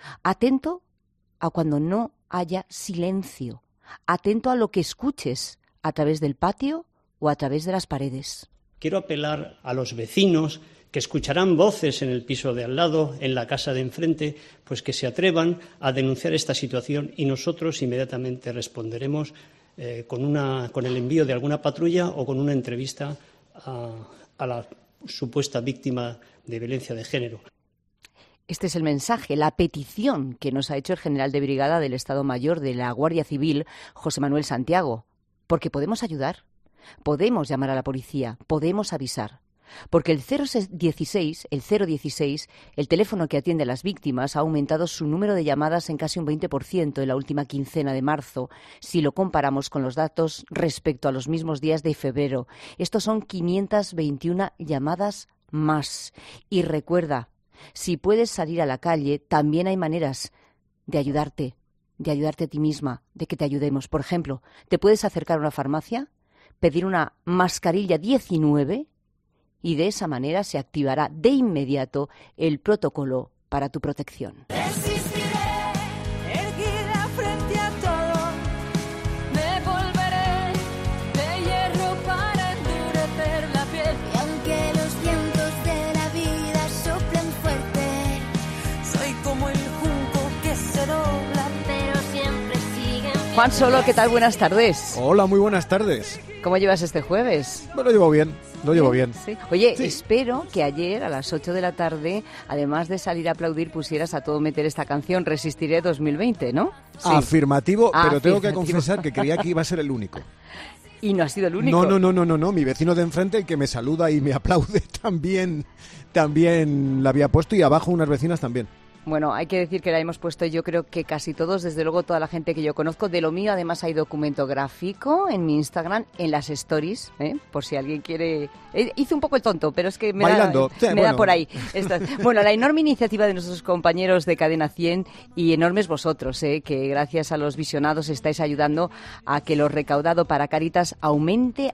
Speaker 20: a cuando no haya silencio, atento a lo que escuches a través del patio o a través de las paredes.
Speaker 5: Quiero apelar a los vecinos que escucharán voces en el piso de al lado, en la casa de enfrente, pues que se atrevan a denunciar esta situación y nosotros inmediatamente responderemos con el envío de alguna patrulla o con una entrevista a la supuesta víctima de violencia de género.
Speaker 20: Este es el mensaje, la petición que nos ha hecho el general de brigada del Estado Mayor de la Guardia Civil, José Manuel Santiago. Porque podemos ayudar, podemos llamar a la policía, podemos avisar. Porque el 016, el teléfono que atiende a las víctimas, ha aumentado su número de llamadas en casi un 20% en la última quincena de marzo, si lo comparamos con los datos respecto a los mismos días de febrero. Estos son 521 llamadas más. Y recuerda, si puedes salir a la calle, también hay maneras de ayudarte a ti misma, de que te ayudemos. Por ejemplo, te puedes acercar a una farmacia, pedir una mascarilla 19 y de esa manera se activará de inmediato el protocolo para tu protección.
Speaker 7: Resistiré, erguida frente a todo, me volveré de hierro para endurecer la piel.
Speaker 8: Y aunque los vientos de la vida soplen fuerte,
Speaker 7: soy como el junco que se dobla,
Speaker 8: pero siempre siguen.
Speaker 20: Juan Solo, ¿qué tal? Buenas tardes.
Speaker 21: Hola, muy buenas tardes.
Speaker 20: ¿Cómo llevas este jueves?
Speaker 21: Lo llevo bien.
Speaker 20: Sí. Oye, sí. Espero que ayer a las 8 de la tarde, además de salir a aplaudir, pusieras a todo meter esta canción Resistiré 2020, ¿no?
Speaker 21: Sí. Afirmativo, pero tengo que confesar que creía que iba a ser el único.
Speaker 20: ¿Y no ha sido el único?
Speaker 21: No. Mi vecino de enfrente, el que me saluda y me aplaude, también la había puesto y abajo unas vecinas también.
Speaker 20: Bueno, hay que decir que la hemos puesto yo creo que casi todos, desde luego toda la gente que yo conozco. De lo mío además hay documento gráfico en mi Instagram, en las stories, por si alguien quiere... Hice un poco el tonto, pero es que me da por ahí. Bueno, la enorme iniciativa de nuestros compañeros de Cadena 100 y enormes vosotros, que gracias a los visionados estáis ayudando a que lo recaudado para Cáritas aumente.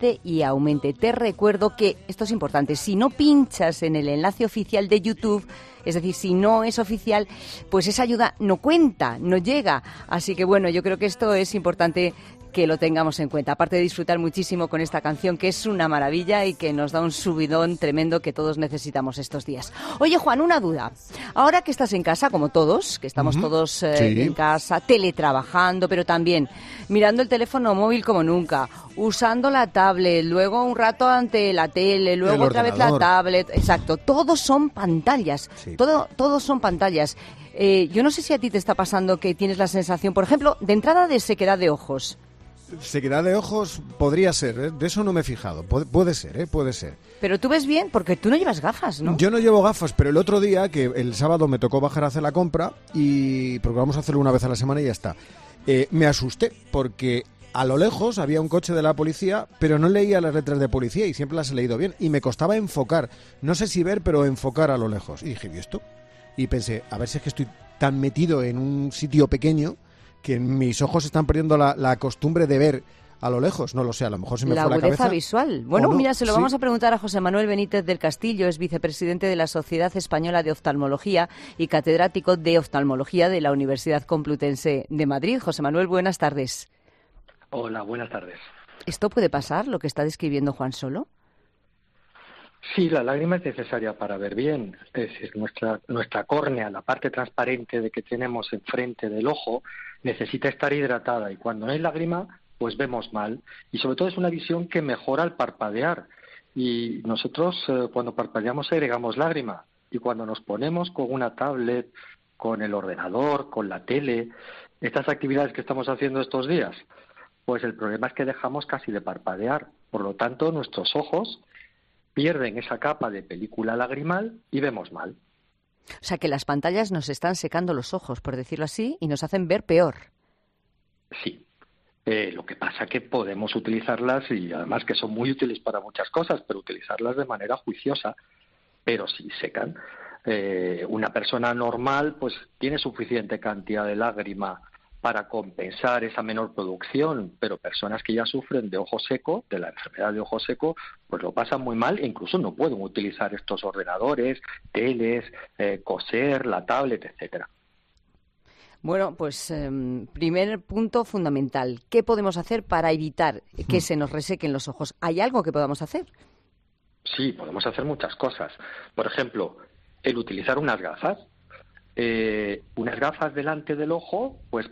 Speaker 20: Te recuerdo que, esto es importante, si no pinchas en el enlace oficial de YouTube, es decir, si no es oficial, pues esa ayuda no cuenta, no llega. Así que bueno, yo creo que esto es importante que lo tengamos en cuenta. Aparte de disfrutar muchísimo con esta canción, que es una maravilla y que nos da un subidón tremendo que todos necesitamos estos días. Oye, Juan, una duda. Ahora que estás en casa, como todos, que estamos todos en casa, teletrabajando, pero también mirando el teléfono móvil como nunca, usando la tablet, luego un rato ante la tele, luego otra vez la tablet. Exacto, todos son pantallas. Todos son pantallas. Yo no sé si a ti te está pasando que tienes la sensación, por ejemplo, de entrada de sequedad de ojos.
Speaker 21: Sequedad de ojos podría ser, ¿eh? De eso no me he fijado. Puede ser, puede ser.
Speaker 20: Pero tú ves bien, porque tú no llevas gafas, ¿no?
Speaker 21: Yo no llevo gafas, pero el otro día, que el sábado me tocó bajar a hacer la compra, porque vamos a hacerlo una vez a la semana y ya está, me asusté, porque a lo lejos había un coche de la policía, pero no leía las letras de policía y siempre las he leído bien. Y me costaba enfocar, no sé si ver, pero enfocar a lo lejos. Y dije, ¿y esto? Y pensé, a ver si es que estoy tan metido en un sitio pequeño que mis ojos están perdiendo la costumbre de ver a lo lejos. No lo sé, a lo mejor se me fue la cabeza.
Speaker 20: La agudeza visual. Bueno,
Speaker 21: no,
Speaker 20: mira, se lo vamos a preguntar a José Manuel Benítez del Castillo, es vicepresidente de la Sociedad Española de Oftalmología y catedrático de Oftalmología de la Universidad Complutense de Madrid. José Manuel, buenas tardes.
Speaker 9: Hola, buenas tardes.
Speaker 20: ¿Esto puede pasar, lo que está describiendo Juan Solo?
Speaker 9: Sí, la lágrima es necesaria para ver bien. Es decir, nuestra córnea, la parte transparente de que tenemos enfrente del ojo, necesita estar hidratada y cuando no hay lágrima, pues vemos mal. Y sobre todo es una visión que mejora al parpadear. Y nosotros cuando parpadeamos agregamos lágrima. Y cuando nos ponemos con una tablet, con el ordenador, con la tele, estas actividades que estamos haciendo estos días, pues el problema es que dejamos casi de parpadear. Por lo tanto, nuestros ojos pierden esa capa de película lagrimal y vemos mal.
Speaker 20: O sea, que las pantallas nos están secando los ojos, por decirlo así, y nos hacen ver peor.
Speaker 9: Sí. Lo que pasa es que podemos utilizarlas, y además que son muy útiles para muchas cosas, pero utilizarlas de manera juiciosa, pero sí secan. Una persona normal pues tiene suficiente cantidad de lágrima para compensar esa menor producción, pero personas que ya sufren de ojo seco, de la enfermedad de ojo seco, pues lo pasan muy mal e incluso no pueden utilizar estos ordenadores, teles, coser, la tablet, etcétera.
Speaker 20: Bueno, pues primer punto fundamental. ¿Qué podemos hacer para evitar que se nos resequen los ojos? ¿Hay algo que podamos hacer?
Speaker 9: Sí, podemos hacer muchas cosas. Por ejemplo, el utilizar unas gafas. Unas gafas delante del ojo, pues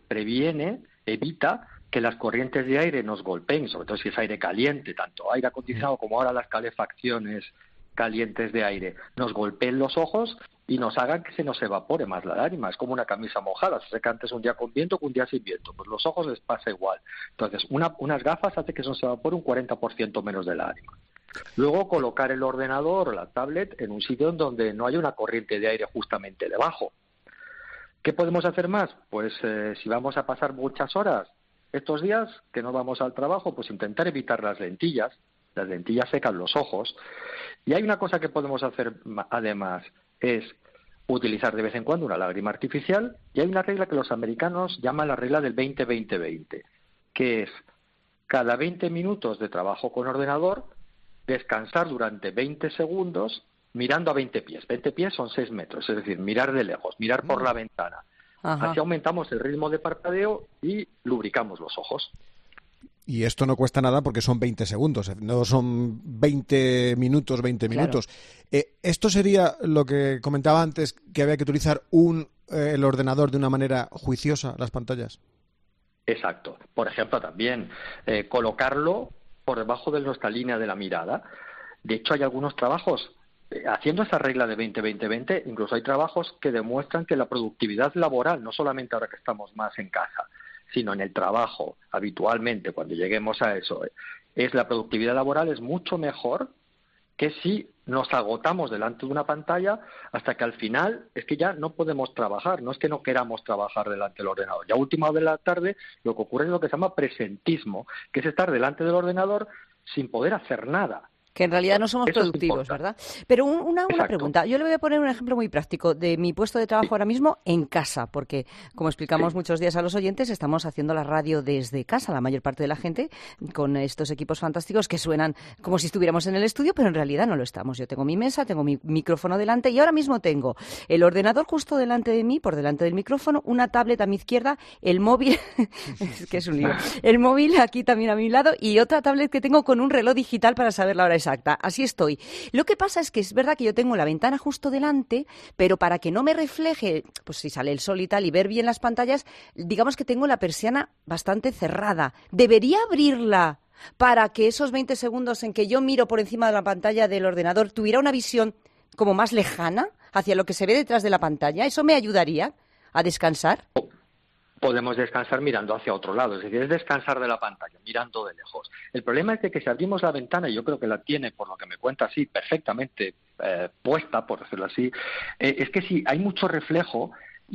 Speaker 9: evita que las corrientes de aire nos golpeen, sobre todo si es aire caliente, tanto aire acondicionado como ahora las calefacciones calientes de aire, nos golpeen los ojos y nos hagan que se nos evapore más la lágrima. Es como una camisa mojada, se seca antes un día con viento que un día sin viento. Pues los ojos les pasa igual. Entonces, unas gafas hace que se nos evapore un 40% menos de lágrima. Luego, colocar el ordenador o la tablet en un sitio en donde no haya una corriente de aire justamente debajo. ¿Qué podemos hacer más? Pues si vamos a pasar muchas horas estos días que no vamos al trabajo, pues intentar evitar las lentillas. Las lentillas secan los ojos. Y hay una cosa que podemos hacer además, es utilizar de vez en cuando una lágrima artificial. Y hay una regla que los americanos llaman la regla del 20-20-20, que es cada 20 minutos de trabajo con ordenador, descansar durante 20 segundos mirando a 20 pies. 20 pies son 6 metros, es decir, mirar de lejos, mirar por la ventana. Ajá. Así aumentamos el ritmo de parpadeo y lubricamos los ojos.
Speaker 21: Y esto no cuesta nada porque son 20 segundos, no son 20 minutos, 20 minutos. Claro. Esto sería lo que comentaba antes, que había que utilizar el ordenador de una manera juiciosa, las pantallas.
Speaker 9: Exacto. Por ejemplo, también colocarlo por debajo de nuestra línea de la mirada. De hecho, hay algunos trabajos haciendo esa regla de 20-20-20, incluso hay trabajos que demuestran que la productividad laboral, no solamente ahora que estamos más en casa, sino en el trabajo, habitualmente, cuando lleguemos a eso, la productividad laboral es mucho mejor que si nos agotamos delante de una pantalla hasta que al final es que ya no podemos trabajar, no es que no queramos trabajar delante del ordenador. Ya a última hora de la tarde lo que ocurre es lo que se llama presentismo, que es estar delante del ordenador sin poder hacer nada.
Speaker 20: Que en realidad no somos productivos, ¿verdad? Pero una pregunta. Yo le voy a poner un ejemplo muy práctico de mi puesto de trabajo ahora mismo en casa, porque, como explicamos muchos días a los oyentes, estamos haciendo la radio desde casa, la mayor parte de la gente, con estos equipos fantásticos que suenan como si estuviéramos en el estudio, pero en realidad no lo estamos. Yo tengo mi mesa, tengo mi micrófono delante y ahora mismo tengo el ordenador justo delante de mí, por delante del micrófono, una tablet a mi izquierda, el móvil, es que es un lío, el móvil aquí también a mi lado y otra tablet que tengo con un reloj digital para saber la hora exacta. Así estoy. Lo que pasa es que es verdad que yo tengo la ventana justo delante, pero para que no me refleje, pues si sale el sol y tal, y ver bien las pantallas, digamos que tengo la persiana bastante cerrada. ¿Debería abrirla para que esos 20 segundos en que yo miro por encima de la pantalla del ordenador tuviera una visión como más lejana hacia lo que se ve detrás de la pantalla? ¿Eso me ayudaría a descansar?
Speaker 9: Podemos descansar mirando hacia otro lado, es decir, es descansar de la pantalla, mirando de lejos. El problema es de que si abrimos la ventana, y yo creo que la tiene, por lo que me cuenta, así perfectamente puesta, por decirlo así, es que si hay mucho reflejo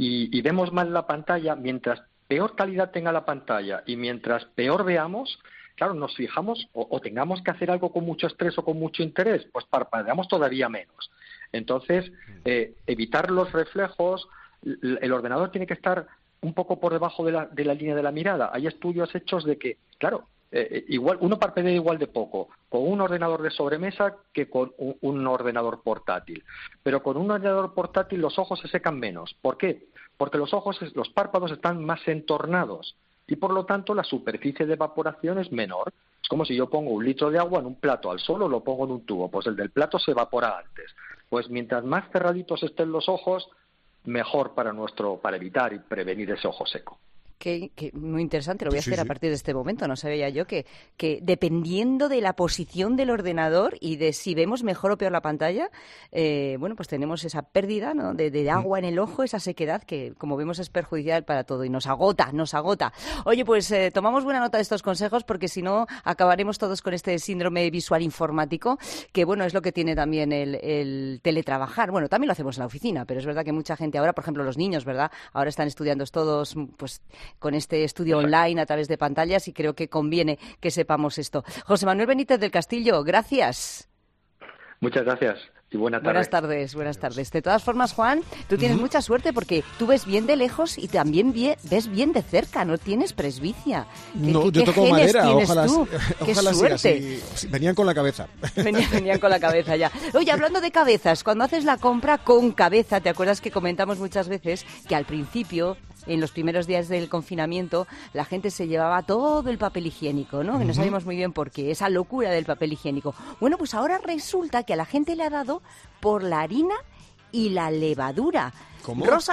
Speaker 9: y vemos mal la pantalla, mientras peor calidad tenga la pantalla y mientras peor veamos, claro, nos fijamos o tengamos que hacer algo con mucho estrés o con mucho interés, pues parpadeamos todavía menos. Entonces, evitar los reflejos, el ordenador tiene que estar un poco por debajo de la línea de la mirada. Hay estudios hechos de que, claro, igual uno parpadea igual de poco con un ordenador de sobremesa que con un ordenador portátil. Pero con un ordenador portátil los ojos se secan menos. ¿Por qué? Porque los párpados están más entornados y por lo tanto la superficie de evaporación es menor. Es como si yo pongo 1 litro de agua en un plato al sol o lo pongo en un tubo. Pues el del plato se evapora antes. Pues mientras más cerraditos estén los ojos, mejor para evitar y prevenir ese ojo seco.
Speaker 20: Que muy interesante, lo voy a hacer a partir de este momento. No sabía yo que dependiendo de la posición del ordenador y de si vemos mejor o peor la pantalla, bueno, pues tenemos esa pérdida, ¿no?, de agua en el ojo, esa sequedad que, como vemos, es perjudicial para todo y nos agota. Oye, pues tomamos buena nota de estos consejos porque si no acabaremos todos con este síndrome visual informático, que bueno, es lo que tiene también el teletrabajar. Bueno, también lo hacemos en la oficina, pero es verdad que mucha gente ahora, por ejemplo, los niños, ¿verdad? Ahora están estudiando todos, pues con este estudio online a través de pantallas y creo que conviene que sepamos esto. José Manuel Benítez del Castillo, gracias.
Speaker 9: Muchas gracias y buenas tardes.
Speaker 20: Buenas tardes. De todas formas, Juan, tú tienes mucha suerte porque tú ves bien de lejos y también ves bien de cerca, no tienes presbicia.
Speaker 21: No, yo toco madera, ojalá
Speaker 20: siga
Speaker 21: así. Venían con la cabeza.
Speaker 20: Venían con la cabeza ya. Oye, hablando de cabezas, cuando haces la compra con cabeza, ¿te acuerdas que comentamos muchas veces que al principio, en los primeros días del confinamiento, la gente se llevaba todo el papel higiénico, ¿no? Que no sabíamos muy bien por qué, esa locura del papel higiénico. Bueno, pues ahora resulta que a la gente le ha dado por la harina y la levadura.
Speaker 21: ¿Cómo?
Speaker 20: Rosa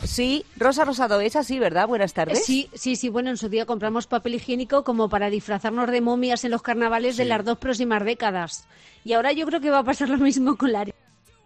Speaker 20: Rosado, es así, ¿verdad? Buenas tardes.
Speaker 10: Sí. Bueno, en su día compramos papel higiénico como para disfrazarnos de momias en los carnavales de las 2 próximas décadas. Y ahora yo creo que va a pasar lo mismo con la harina.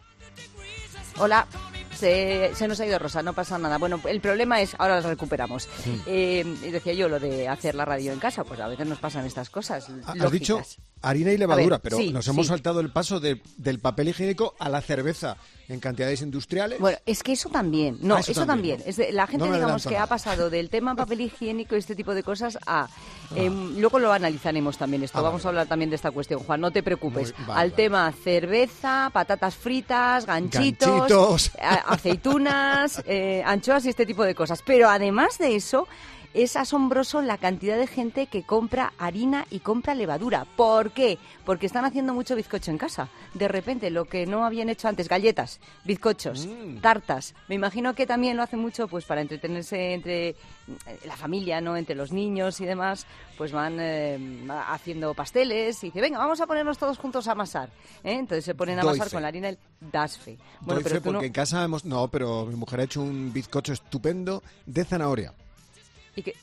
Speaker 20: Hola. Se nos ha ido Rosa, no pasa nada. Bueno, el problema es, ahora las recuperamos. Decía yo lo de hacer la radio en casa, pues a veces nos pasan estas cosas lógicas.
Speaker 21: Has dicho harina y levadura,
Speaker 20: ver,
Speaker 21: pero nos hemos saltado el paso del papel higiénico a la cerveza en cantidades industriales.
Speaker 20: Bueno, es que eso también. No, eso también.
Speaker 21: ¿No?
Speaker 20: La gente, digamos, que ha pasado del tema papel higiénico y este tipo de cosas a... luego lo analizaremos también esto. Vamos a hablar también de esta cuestión, Juan, no te preocupes. Al tema cerveza, patatas fritas, ganchitos. Aceitunas, anchoas y este tipo de cosas. Pero además de eso, es asombroso la cantidad de gente que compra harina y compra levadura. ¿Por qué? Porque están haciendo mucho bizcocho en casa. De repente, lo que no habían hecho antes, galletas, bizcochos, tartas. Me imagino que también lo hacen mucho pues para entretenerse entre la familia, ¿no? Entre los niños y demás, pues van haciendo pasteles y dice, venga, vamos a ponernos todos juntos a amasar. Entonces se ponen a amasar con la harina y das fe. Bueno,
Speaker 21: pero porque en casa pero mi mujer ha hecho un bizcocho estupendo de zanahoria.
Speaker 20: Y que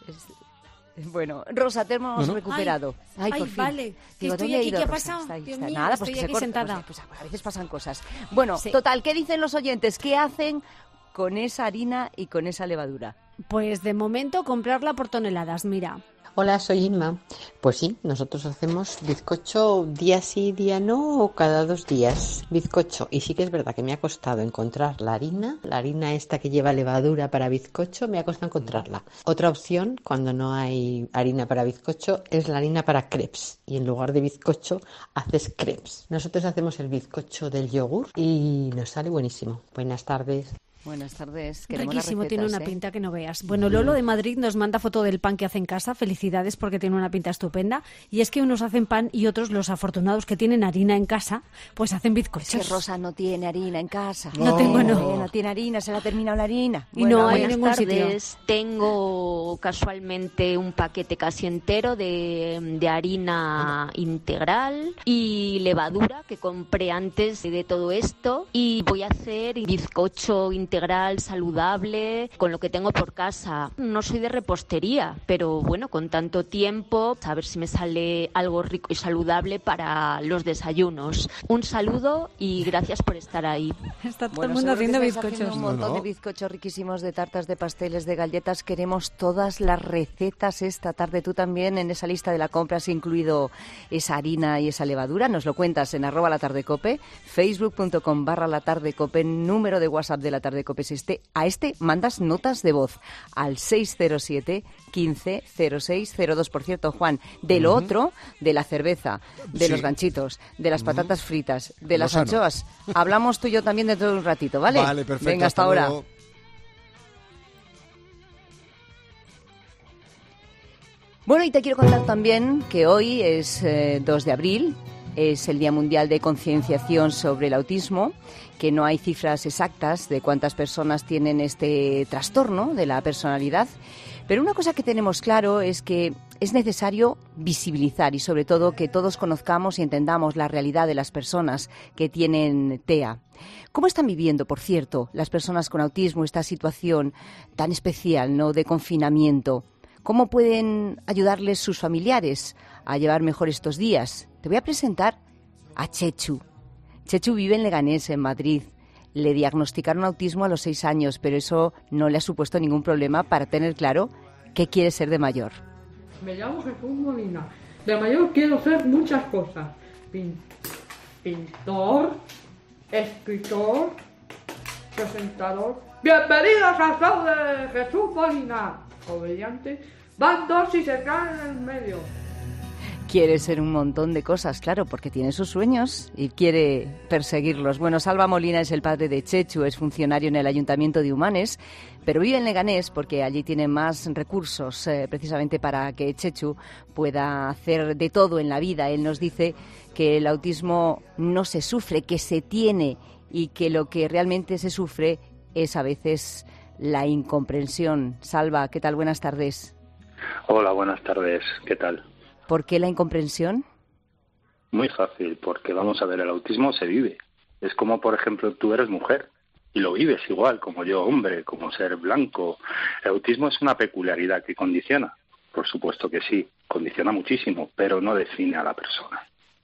Speaker 20: bueno, Rosa, te hemos recuperado.
Speaker 10: Ay,
Speaker 20: por fin.
Speaker 10: Vale.
Speaker 20: Digo,
Speaker 10: estoy aquí, ¿qué ha
Speaker 20: Rosa?
Speaker 10: pasado? Dios mío,
Speaker 20: nada, pues
Speaker 10: estoy aquí sentada.
Speaker 20: Pues a veces pasan cosas. Bueno,
Speaker 10: sí.
Speaker 20: Total, ¿qué dicen los oyentes? ¿Qué hacen con esa harina y con esa levadura?
Speaker 10: Pues de momento comprarla por toneladas, mira.
Speaker 11: Hola, soy Inma. Pues sí, nosotros hacemos bizcocho día sí, día no, o cada 2 días. Bizcocho. Y sí que es verdad que me ha costado encontrar la harina esta que lleva levadura para bizcocho, me ha costado encontrarla. Otra opción, cuando no hay harina para bizcocho, es la harina para crepes. Y en lugar de bizcocho, haces crepes. Nosotros hacemos el bizcocho del yogur y nos sale buenísimo. Buenas tardes.
Speaker 20: Buenas tardes.
Speaker 10: Riquísimo, tiene una pinta que no veas. Bueno, Lolo de Madrid nos manda foto del pan que hace en casa. Felicidades porque tiene una pinta estupenda. Y es que unos hacen pan y otros, los afortunados que tienen harina en casa, pues hacen bizcochos.
Speaker 20: Es que Rosa no tiene harina en casa.
Speaker 10: No
Speaker 20: tiene harina, se le ha terminado la harina.
Speaker 10: Y no hay en ningún sitio.
Speaker 12: Tengo casualmente un paquete casi entero de harina integral y levadura que compré antes de todo esto. Y voy a hacer bizcocho integral saludable con lo que tengo por casa. No soy de repostería, pero bueno, con tanto tiempo, a ver si me sale algo rico y saludable para los desayunos. Un saludo y gracias por estar ahí.
Speaker 10: Está todo el mundo haciendo bizcochos.
Speaker 20: Un montón de bizcochos riquísimos, de tartas, de pasteles, de galletas. Queremos todas las recetas esta tarde. Tú también en esa lista de la compra has incluido esa harina y esa levadura. Nos lo cuentas en @latardecope, facebook.com/latardecope, número de WhatsApp de La Tarde Cope. A este mandas notas de voz al 607 15 06 02. Por cierto, Juan, de lo otro, de la cerveza, de los ganchitos, de las patatas fritas, de las anchoas, hablamos tú y yo también dentro de un ratito, ¿vale?
Speaker 21: Vale, perfecto.
Speaker 20: Venga, hasta ahora.
Speaker 21: Luego.
Speaker 20: Bueno, y te quiero contar también que hoy es 2 de abril, es el Día Mundial de Concienciación sobre el Autismo, que no hay cifras exactas de cuántas personas tienen este trastorno de la personalidad, pero una cosa que tenemos claro es que es necesario visibilizar y sobre todo que todos conozcamos y entendamos la realidad de las personas que tienen TEA. ¿Cómo están viviendo, por cierto, las personas con autismo esta situación tan especial, ¿no?, de confinamiento? ¿Cómo pueden ayudarles sus familiares a llevar mejor estos días? Te voy a presentar a Chechu. Chechu vive en Leganés, en Madrid. Le diagnosticaron autismo a los 6 años, pero eso no le ha supuesto ningún problema para tener claro qué quiere ser de mayor.
Speaker 13: Me llamo Jesús Molina. De mayor quiero ser muchas cosas. Pintor, escritor, presentador. Bienvenidos al show de Jesús Molina. Comediante. Van 2 y se caen en el medio.
Speaker 20: Quiere ser un montón de cosas, claro, porque tiene sus sueños y quiere perseguirlos. Bueno, Salva Molina es el padre de Chechu, es funcionario en el Ayuntamiento de Humanes, pero vive en Leganés porque allí tiene más recursos precisamente para que Chechu pueda hacer de todo en la vida. Él nos dice que el autismo no se sufre, que se tiene, y que lo que realmente se sufre es a veces la incomprensión. Salva, ¿qué tal? Buenas tardes.
Speaker 22: Hola, buenas tardes. ¿Qué tal?
Speaker 20: ¿Por qué la incomprensión?
Speaker 22: Muy fácil, porque vamos a ver, el autismo se vive. Es como, por ejemplo, tú eres mujer y lo vives igual, como yo, hombre, como ser blanco. El autismo es una peculiaridad que condiciona. Por supuesto que sí, condiciona muchísimo, pero no define a la persona.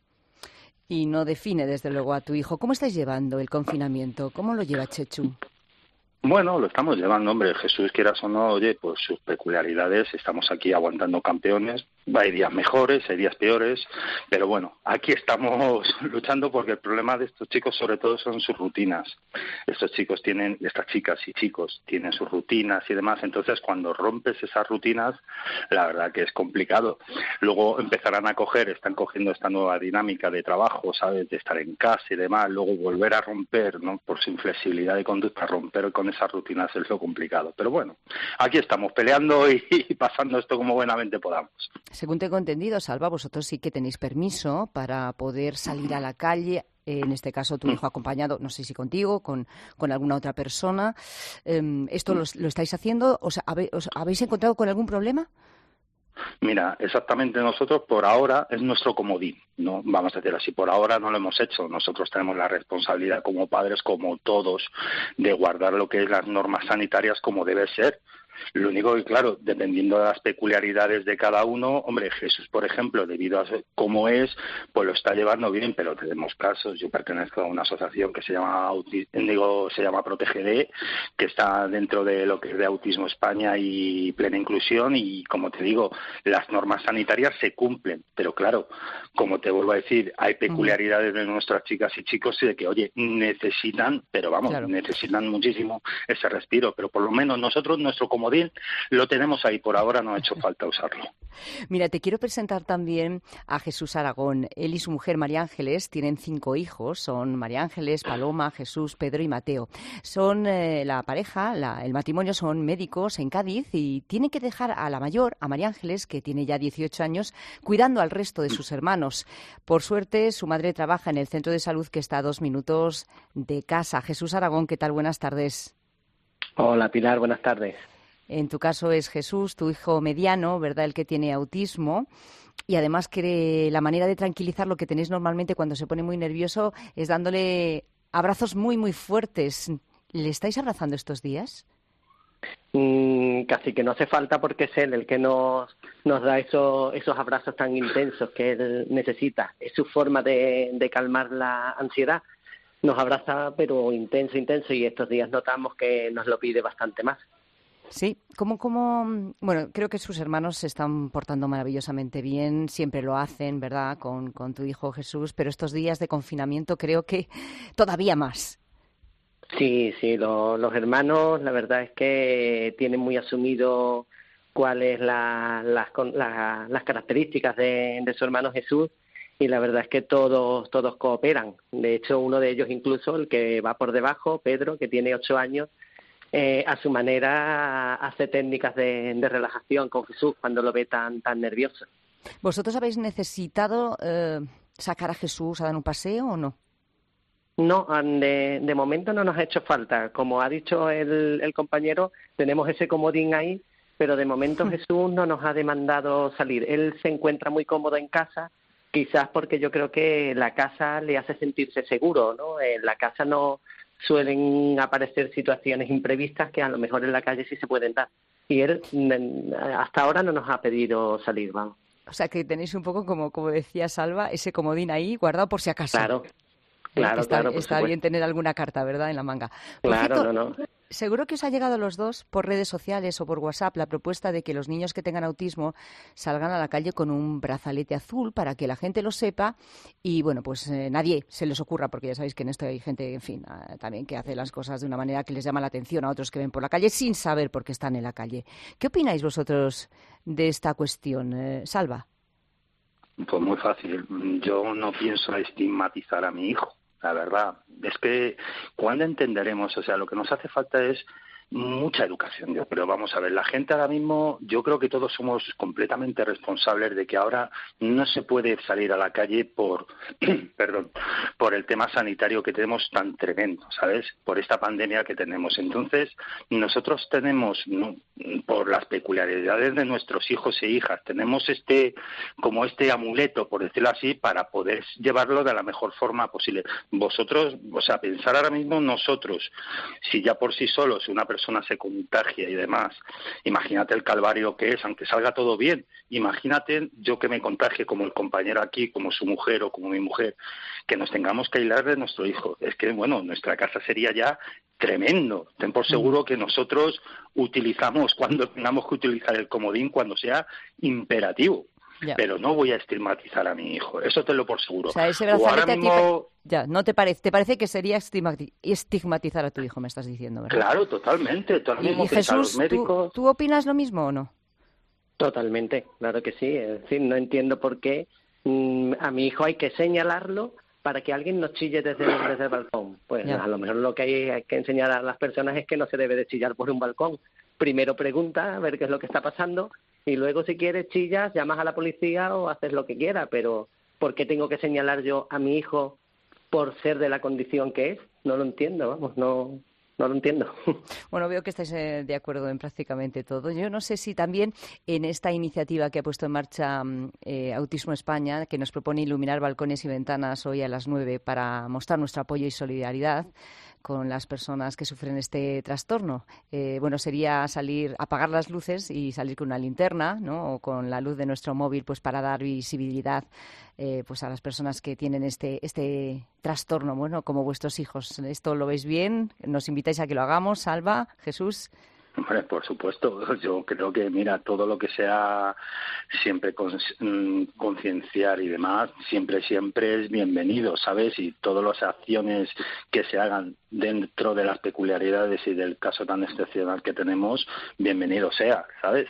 Speaker 20: Y no define, desde luego, a tu hijo. ¿Cómo estáis llevando el confinamiento? ¿Cómo lo lleva Chechu?
Speaker 22: Bueno, lo estamos llevando, hombre. Jesús, quieras o no, oye, pues sus peculiaridades, estamos aquí aguantando campeones. Hay días mejores, hay días peores, pero bueno, aquí estamos luchando porque el problema de estos chicos sobre todo son sus rutinas. Estas chicas y chicos tienen sus rutinas y demás, entonces cuando rompes esas rutinas, la verdad que es complicado. Luego empezarán a están cogiendo esta nueva dinámica de trabajo, ¿sabes?, de estar en casa y demás, luego volver a romper, ¿no?, por su inflexibilidad de conducta, romper con esas rutinas es lo complicado. Pero bueno, aquí estamos peleando y pasando esto como buenamente podamos.
Speaker 20: Según tengo entendido, Salva, vosotros sí que tenéis permiso para poder salir a la calle, en este caso tu hijo acompañado, no sé si contigo, con alguna otra persona. ¿Esto lo estáis haciendo? ¿Os habéis encontrado con algún problema?
Speaker 22: Mira, exactamente, nosotros por ahora es nuestro comodín, no vamos a decir así, por ahora no lo hemos hecho. Nosotros tenemos la responsabilidad como padres, como todos, de guardar lo que es las normas sanitarias como debe ser. Lo único que, claro, dependiendo de las peculiaridades de cada uno, hombre, Jesús, por ejemplo, debido a cómo es, pues lo está llevando bien, pero tenemos casos. Yo pertenezco a una asociación que se llama ProtegeD, que está dentro de lo que es de Autismo España y Plena Inclusión, y como te digo, las normas sanitarias se cumplen, pero claro, como te vuelvo a decir, hay peculiaridades de nuestras chicas y chicos de que, oye, necesitan, pero vamos, necesitan muchísimo ese respiro, pero por lo menos nosotros, nuestro comodín, lo tenemos ahí, por ahora no ha hecho falta usarlo.
Speaker 20: Mira, te quiero presentar también a Jesús Aragón. Él y su mujer María Ángeles tienen 5 hijos, son María Ángeles, Paloma, Jesús, Pedro y Mateo. Son la pareja, el matrimonio, son médicos en Cádiz y tienen que dejar a la mayor, a María Ángeles, que tiene ya 18 años, cuidando al resto de sus hermanos. Por suerte, su madre trabaja en el centro de salud que está a 2 minutos de casa. Jesús Aragón, ¿qué tal? Buenas tardes.
Speaker 14: Hola Pilar, buenas tardes.
Speaker 20: En tu caso es Jesús, tu hijo mediano, ¿verdad?, el que tiene autismo. Y además que la manera de tranquilizar lo que tenéis normalmente cuando se pone muy nervioso es dándole abrazos muy, muy fuertes. ¿Le estáis abrazando estos días?
Speaker 14: Casi que no hace falta porque es él el que nos da esos abrazos tan intensos que él necesita. Es su forma de calmar la ansiedad. Nos abraza, pero intenso, y estos días notamos que nos lo pide bastante más.
Speaker 20: Sí, bueno, creo que sus hermanos se están portando maravillosamente bien, siempre lo hacen, ¿verdad?, con tu hijo Jesús, pero estos días de confinamiento creo que todavía más.
Speaker 14: Sí, los hermanos, la verdad es que tienen muy asumido cuáles las características de su hermano Jesús, y la verdad es que todos cooperan. De hecho, uno de ellos incluso, el que va por debajo, Pedro, que tiene 8 años, a su manera hace técnicas de relajación con Jesús cuando lo ve tan nervioso.
Speaker 20: ¿Vosotros habéis necesitado sacar a Jesús a dar un paseo o no?
Speaker 14: No, de momento no nos ha hecho falta. Como ha dicho el compañero, tenemos ese comodín ahí, pero de momento Jesús no nos ha demandado salir. Él se encuentra muy cómodo en casa, quizás porque yo creo que la casa le hace sentirse seguro, ¿no? En la casa no suelen aparecer situaciones imprevistas que a lo mejor en la calle sí se pueden dar. Y él hasta ahora no nos ha pedido salir, vamos.
Speaker 20: O sea, que tenéis un poco, como decía Salva, ese comodín ahí guardado por si acaso.
Speaker 14: Claro,
Speaker 20: está bien tener alguna carta, ¿verdad?, en la manga.
Speaker 14: Claro, no.
Speaker 20: Seguro que os ha llegado a los dos por redes sociales o por WhatsApp la propuesta de que los niños que tengan autismo salgan a la calle con un brazalete azul para que la gente lo sepa y, bueno, pues nadie se les ocurra, porque ya sabéis que en esto hay gente, en fin, también que hace las cosas de una manera que les llama la atención a otros que ven por la calle sin saber por qué están en la calle. ¿Qué opináis vosotros de esta cuestión, Salva?
Speaker 22: Pues muy fácil. Yo no pienso estigmatizar a mi hijo. La verdad, es que ¿cuándo entenderemos? O sea, lo que nos hace falta es mucha educación, yo creo. Vamos a ver, la gente ahora mismo, yo creo que todos somos completamente responsables de que ahora no se puede salir a la calle por el tema sanitario que tenemos tan tremendo, ¿sabes? Por esta pandemia que tenemos. Entonces, nosotros tenemos, por las peculiaridades de nuestros hijos e hijas, tenemos este amuleto, por decirlo así, para poder llevarlo de la mejor forma posible. Vosotros, o sea, pensar ahora mismo nosotros, si ya por sí solos una persona se contagia y demás, imagínate el calvario que es, aunque salga todo bien. Imagínate yo que me contagie como el compañero aquí, como su mujer o como mi mujer, que nos tengamos que aislar de nuestro hijo. Es que, bueno, nuestra casa sería ya tremendo. Ten por seguro que nosotros utilizamos cuando tengamos que utilizar el comodín, cuando sea imperativo. Ya. Pero no voy a estigmatizar a mi hijo, eso te lo por seguro.
Speaker 20: O sea, ese brazalete ya, ¿no te parece? ¿Te parece que sería estigmatizar a tu hijo, me estás diciendo, verdad?
Speaker 22: Claro, totalmente.
Speaker 20: Y Jesús, ¿tú opinas lo mismo o no?
Speaker 14: Totalmente, claro que sí. Es decir, no entiendo por qué a mi hijo hay que señalarlo para que alguien nos chille desde el balcón. Pues ya. A lo mejor lo que hay que enseñar a las personas es que no se debe de chillar por un balcón. Primero pregunta a ver qué es lo que está pasando y luego, si quieres, chillas, llamas a la policía o haces lo que quieras. Pero ¿por qué tengo que señalar yo a mi hijo por ser de la condición que es? No lo entiendo, vamos, no lo entiendo.
Speaker 20: Bueno, veo que estáis de acuerdo en prácticamente todo. Yo no sé si también en esta iniciativa que ha puesto en marcha Autismo España, que nos propone iluminar balcones y ventanas hoy a las 9 para mostrar nuestro apoyo y solidaridad, con las personas que sufren este trastorno? Bueno, sería apagar las luces y salir con una linterna, ¿no? O con la luz de nuestro móvil, pues para dar visibilidad pues a las personas que tienen este trastorno, bueno, como vuestros hijos. ¿Esto lo veis bien? ¿Nos invitáis a que lo hagamos, Salva, Jesús?
Speaker 22: Hombre, por supuesto. Yo creo que, mira, todo lo que sea siempre concienciar y demás, siempre es bienvenido, ¿sabes? Y todas las acciones que se hagan dentro de las peculiaridades y del caso tan excepcional que tenemos, bienvenido sea, ¿sabes?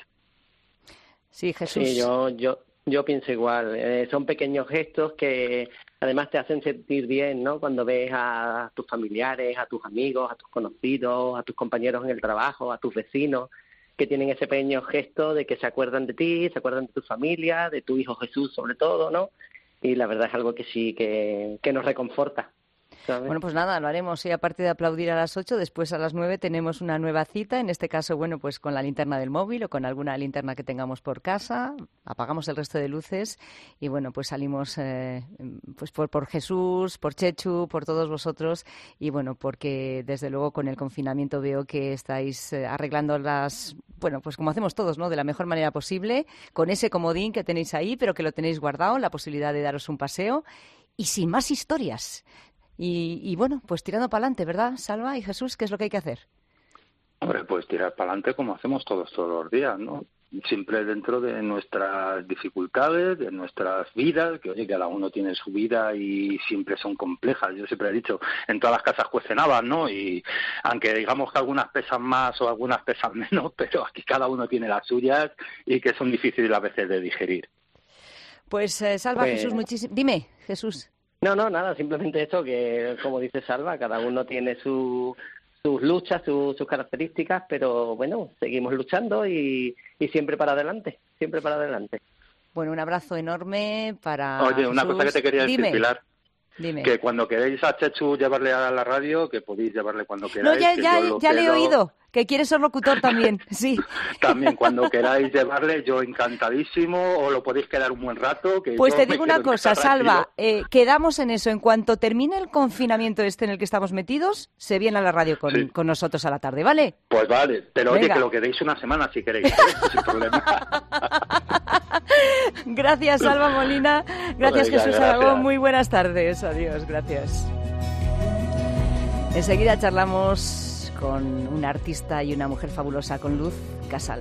Speaker 20: Sí, Jesús.
Speaker 14: Sí, yo pienso igual. Son pequeños gestos que además te hacen sentir bien, ¿no? Cuando ves a tus familiares, a tus amigos, a tus conocidos, a tus compañeros en el trabajo, a tus vecinos, que tienen ese pequeño gesto de que se acuerdan de ti, se acuerdan de tu familia, de tu hijo Jesús sobre todo, ¿no? Y la verdad es algo que sí, que nos reconforta, ¿sabes?
Speaker 20: Bueno, pues nada, lo haremos. Y aparte de aplaudir a las 8, después a las 9 tenemos una nueva cita. En este caso, bueno, pues con la linterna del móvil o con alguna linterna que tengamos por casa. Apagamos el resto de luces y, bueno, pues salimos pues por Jesús, por Chechu, por todos vosotros. Y, bueno, porque desde luego con el confinamiento veo que estáis arreglando bueno, pues como hacemos todos, ¿no? De la mejor manera posible, con ese comodín que tenéis ahí, pero que lo tenéis guardado, la posibilidad de daros un paseo y sin más historias. Y bueno, pues tirando para adelante, ¿verdad, Salva y Jesús? ¿Qué es lo que hay que hacer?
Speaker 22: Hombre, pues tirar para adelante como hacemos todos los días, ¿no? Siempre dentro de nuestras dificultades, de nuestras vidas, que oye, cada uno tiene su vida y siempre son complejas. Yo siempre he dicho, en todas las casas cuecen habas, ¿no? Y aunque digamos que algunas pesan más o algunas pesan menos, pero aquí cada uno tiene las suyas y que son difíciles a veces de digerir.
Speaker 20: Pues Salva, Jesús, muchísimo. Dime, Jesús.
Speaker 14: No, nada, simplemente esto que, como dice Salva, cada uno tiene sus luchas, sus características, pero bueno, seguimos luchando y siempre para adelante, siempre para adelante.
Speaker 20: Bueno, un abrazo enorme para
Speaker 22: Oye, una
Speaker 20: Jesús.
Speaker 22: cosa que te quería decir, Pilar.
Speaker 20: Dime.
Speaker 22: Que cuando queréis a Chechu llevarle a la radio, que podéis llevarle cuando queráis.
Speaker 20: No, ya le he oído, que quieres ser locutor también, sí.
Speaker 22: También cuando queráis llevarle, yo encantadísimo, o lo podéis quedar un buen rato. Que
Speaker 20: pues te digo una cosa, Salva, quedamos en eso. En cuanto termine el confinamiento en el que estamos metidos, se viene a la radio con nosotros a la tarde, ¿vale?
Speaker 22: Pues vale, pero
Speaker 20: venga.
Speaker 22: Oye, que lo queréis una semana si queréis, sin problema.
Speaker 20: Gracias, Salva Molina. Gracias,
Speaker 22: Venga,
Speaker 20: Jesús
Speaker 22: gracias.
Speaker 20: Aragón. Muy buenas tardes. Adiós, gracias. Enseguida charlamos con una artista y una mujer fabulosa, con Luz Casal.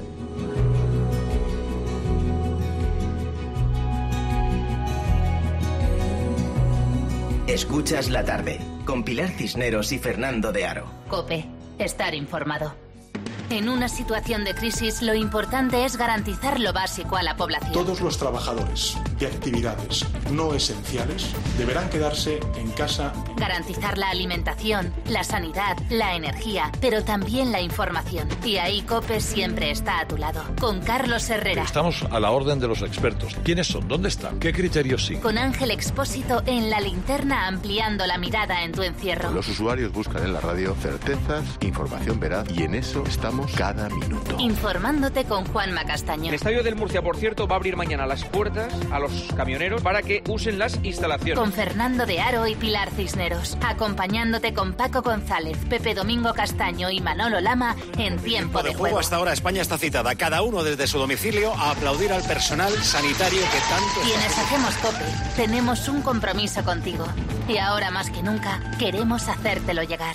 Speaker 31: Escuchas la tarde, con Pilar Cisneros y Fernando de Aro.
Speaker 3: COPE. Estar informado. En una situación de crisis, lo importante es garantizar lo básico a la población.
Speaker 1: Todos los trabajadores de actividades no esenciales deberán quedarse en casa.
Speaker 3: Garantizar la alimentación, la sanidad, la energía, pero también la información. Y ahí COPE siempre está a tu lado. Con Carlos Herrera.
Speaker 16: Estamos a la orden de los expertos. ¿Quiénes son? ¿Dónde están? ¿Qué criterios siguen?
Speaker 3: Con Ángel Expósito en La Linterna, ampliando la mirada en tu encierro.
Speaker 17: Los usuarios buscan en la radio certezas, información veraz, y en eso estamos cada minuto.
Speaker 3: Informándote con Juanma Castaño.
Speaker 23: El Estadio del Murcia, por cierto, va a abrir mañana las puertas a los camioneros para que usen las instalaciones.
Speaker 3: Con Fernando de Aro y Pilar Cisneros. Acompañándote con Paco González, Pepe Domingo Castaño y Manolo Lama en Tiempo de Juego.
Speaker 24: Hasta ahora España está citada, cada uno desde su domicilio, a aplaudir al personal sanitario que tanto...
Speaker 3: Quienes hacemos COPE, tenemos un compromiso contigo. Y ahora más que nunca, queremos hacértelo llegar.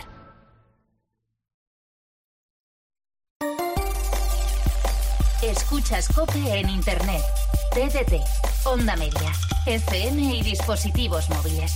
Speaker 3: Escuchas COPE en Internet, TDT, Onda Media, FM y dispositivos móviles.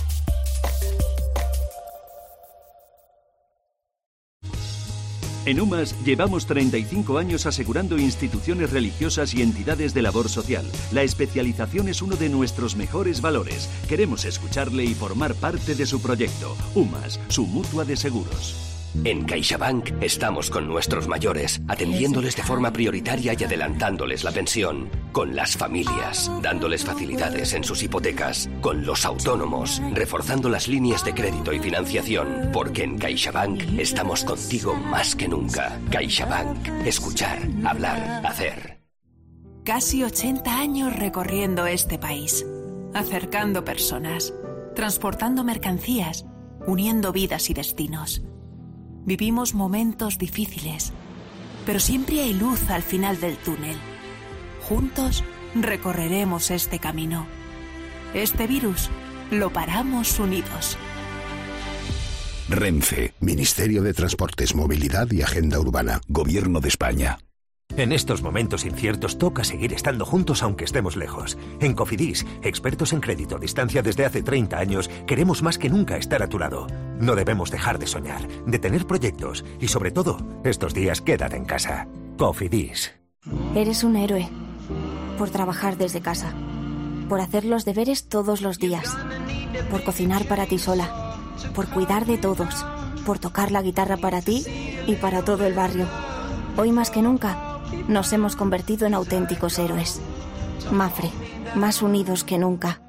Speaker 25: En UMAS llevamos 35 años asegurando instituciones religiosas y entidades de labor social. La especialización es uno de nuestros mejores valores. Queremos escucharle y formar parte de su proyecto. UMAS, su mutua de seguros.
Speaker 31: En CaixaBank estamos con nuestros mayores, atendiéndoles de forma prioritaria y adelantándoles la pensión. Con las familias, dándoles facilidades en sus hipotecas. Con los autónomos, reforzando las líneas de crédito y financiación. Porque en CaixaBank estamos contigo más que nunca. CaixaBank. Escuchar, hablar, hacer.
Speaker 26: Casi 80 años recorriendo este país, acercando personas, transportando mercancías, uniendo vidas y destinos. Vivimos momentos difíciles, pero siempre hay luz al final del túnel. Juntos recorreremos este camino. Este virus lo paramos unidos.
Speaker 2: Renfe, Ministerio de Transportes, Movilidad y Agenda Urbana, Gobierno de España.
Speaker 4: En estos momentos inciertos toca seguir estando juntos aunque estemos lejos. En Cofidis, expertos en crédito a distancia desde hace 30 años, queremos más que nunca estar a tu lado. No debemos dejar de soñar, de tener proyectos y sobre todo, estos días quédate en casa. Cofidis.
Speaker 5: Eres un héroe. Por trabajar desde casa. Por hacer los deberes todos los días. Por cocinar para ti sola. Por cuidar de todos. Por tocar la guitarra para ti y para todo el barrio. Hoy más que nunca, nos hemos convertido en auténticos héroes. Mapfre, más unidos que nunca.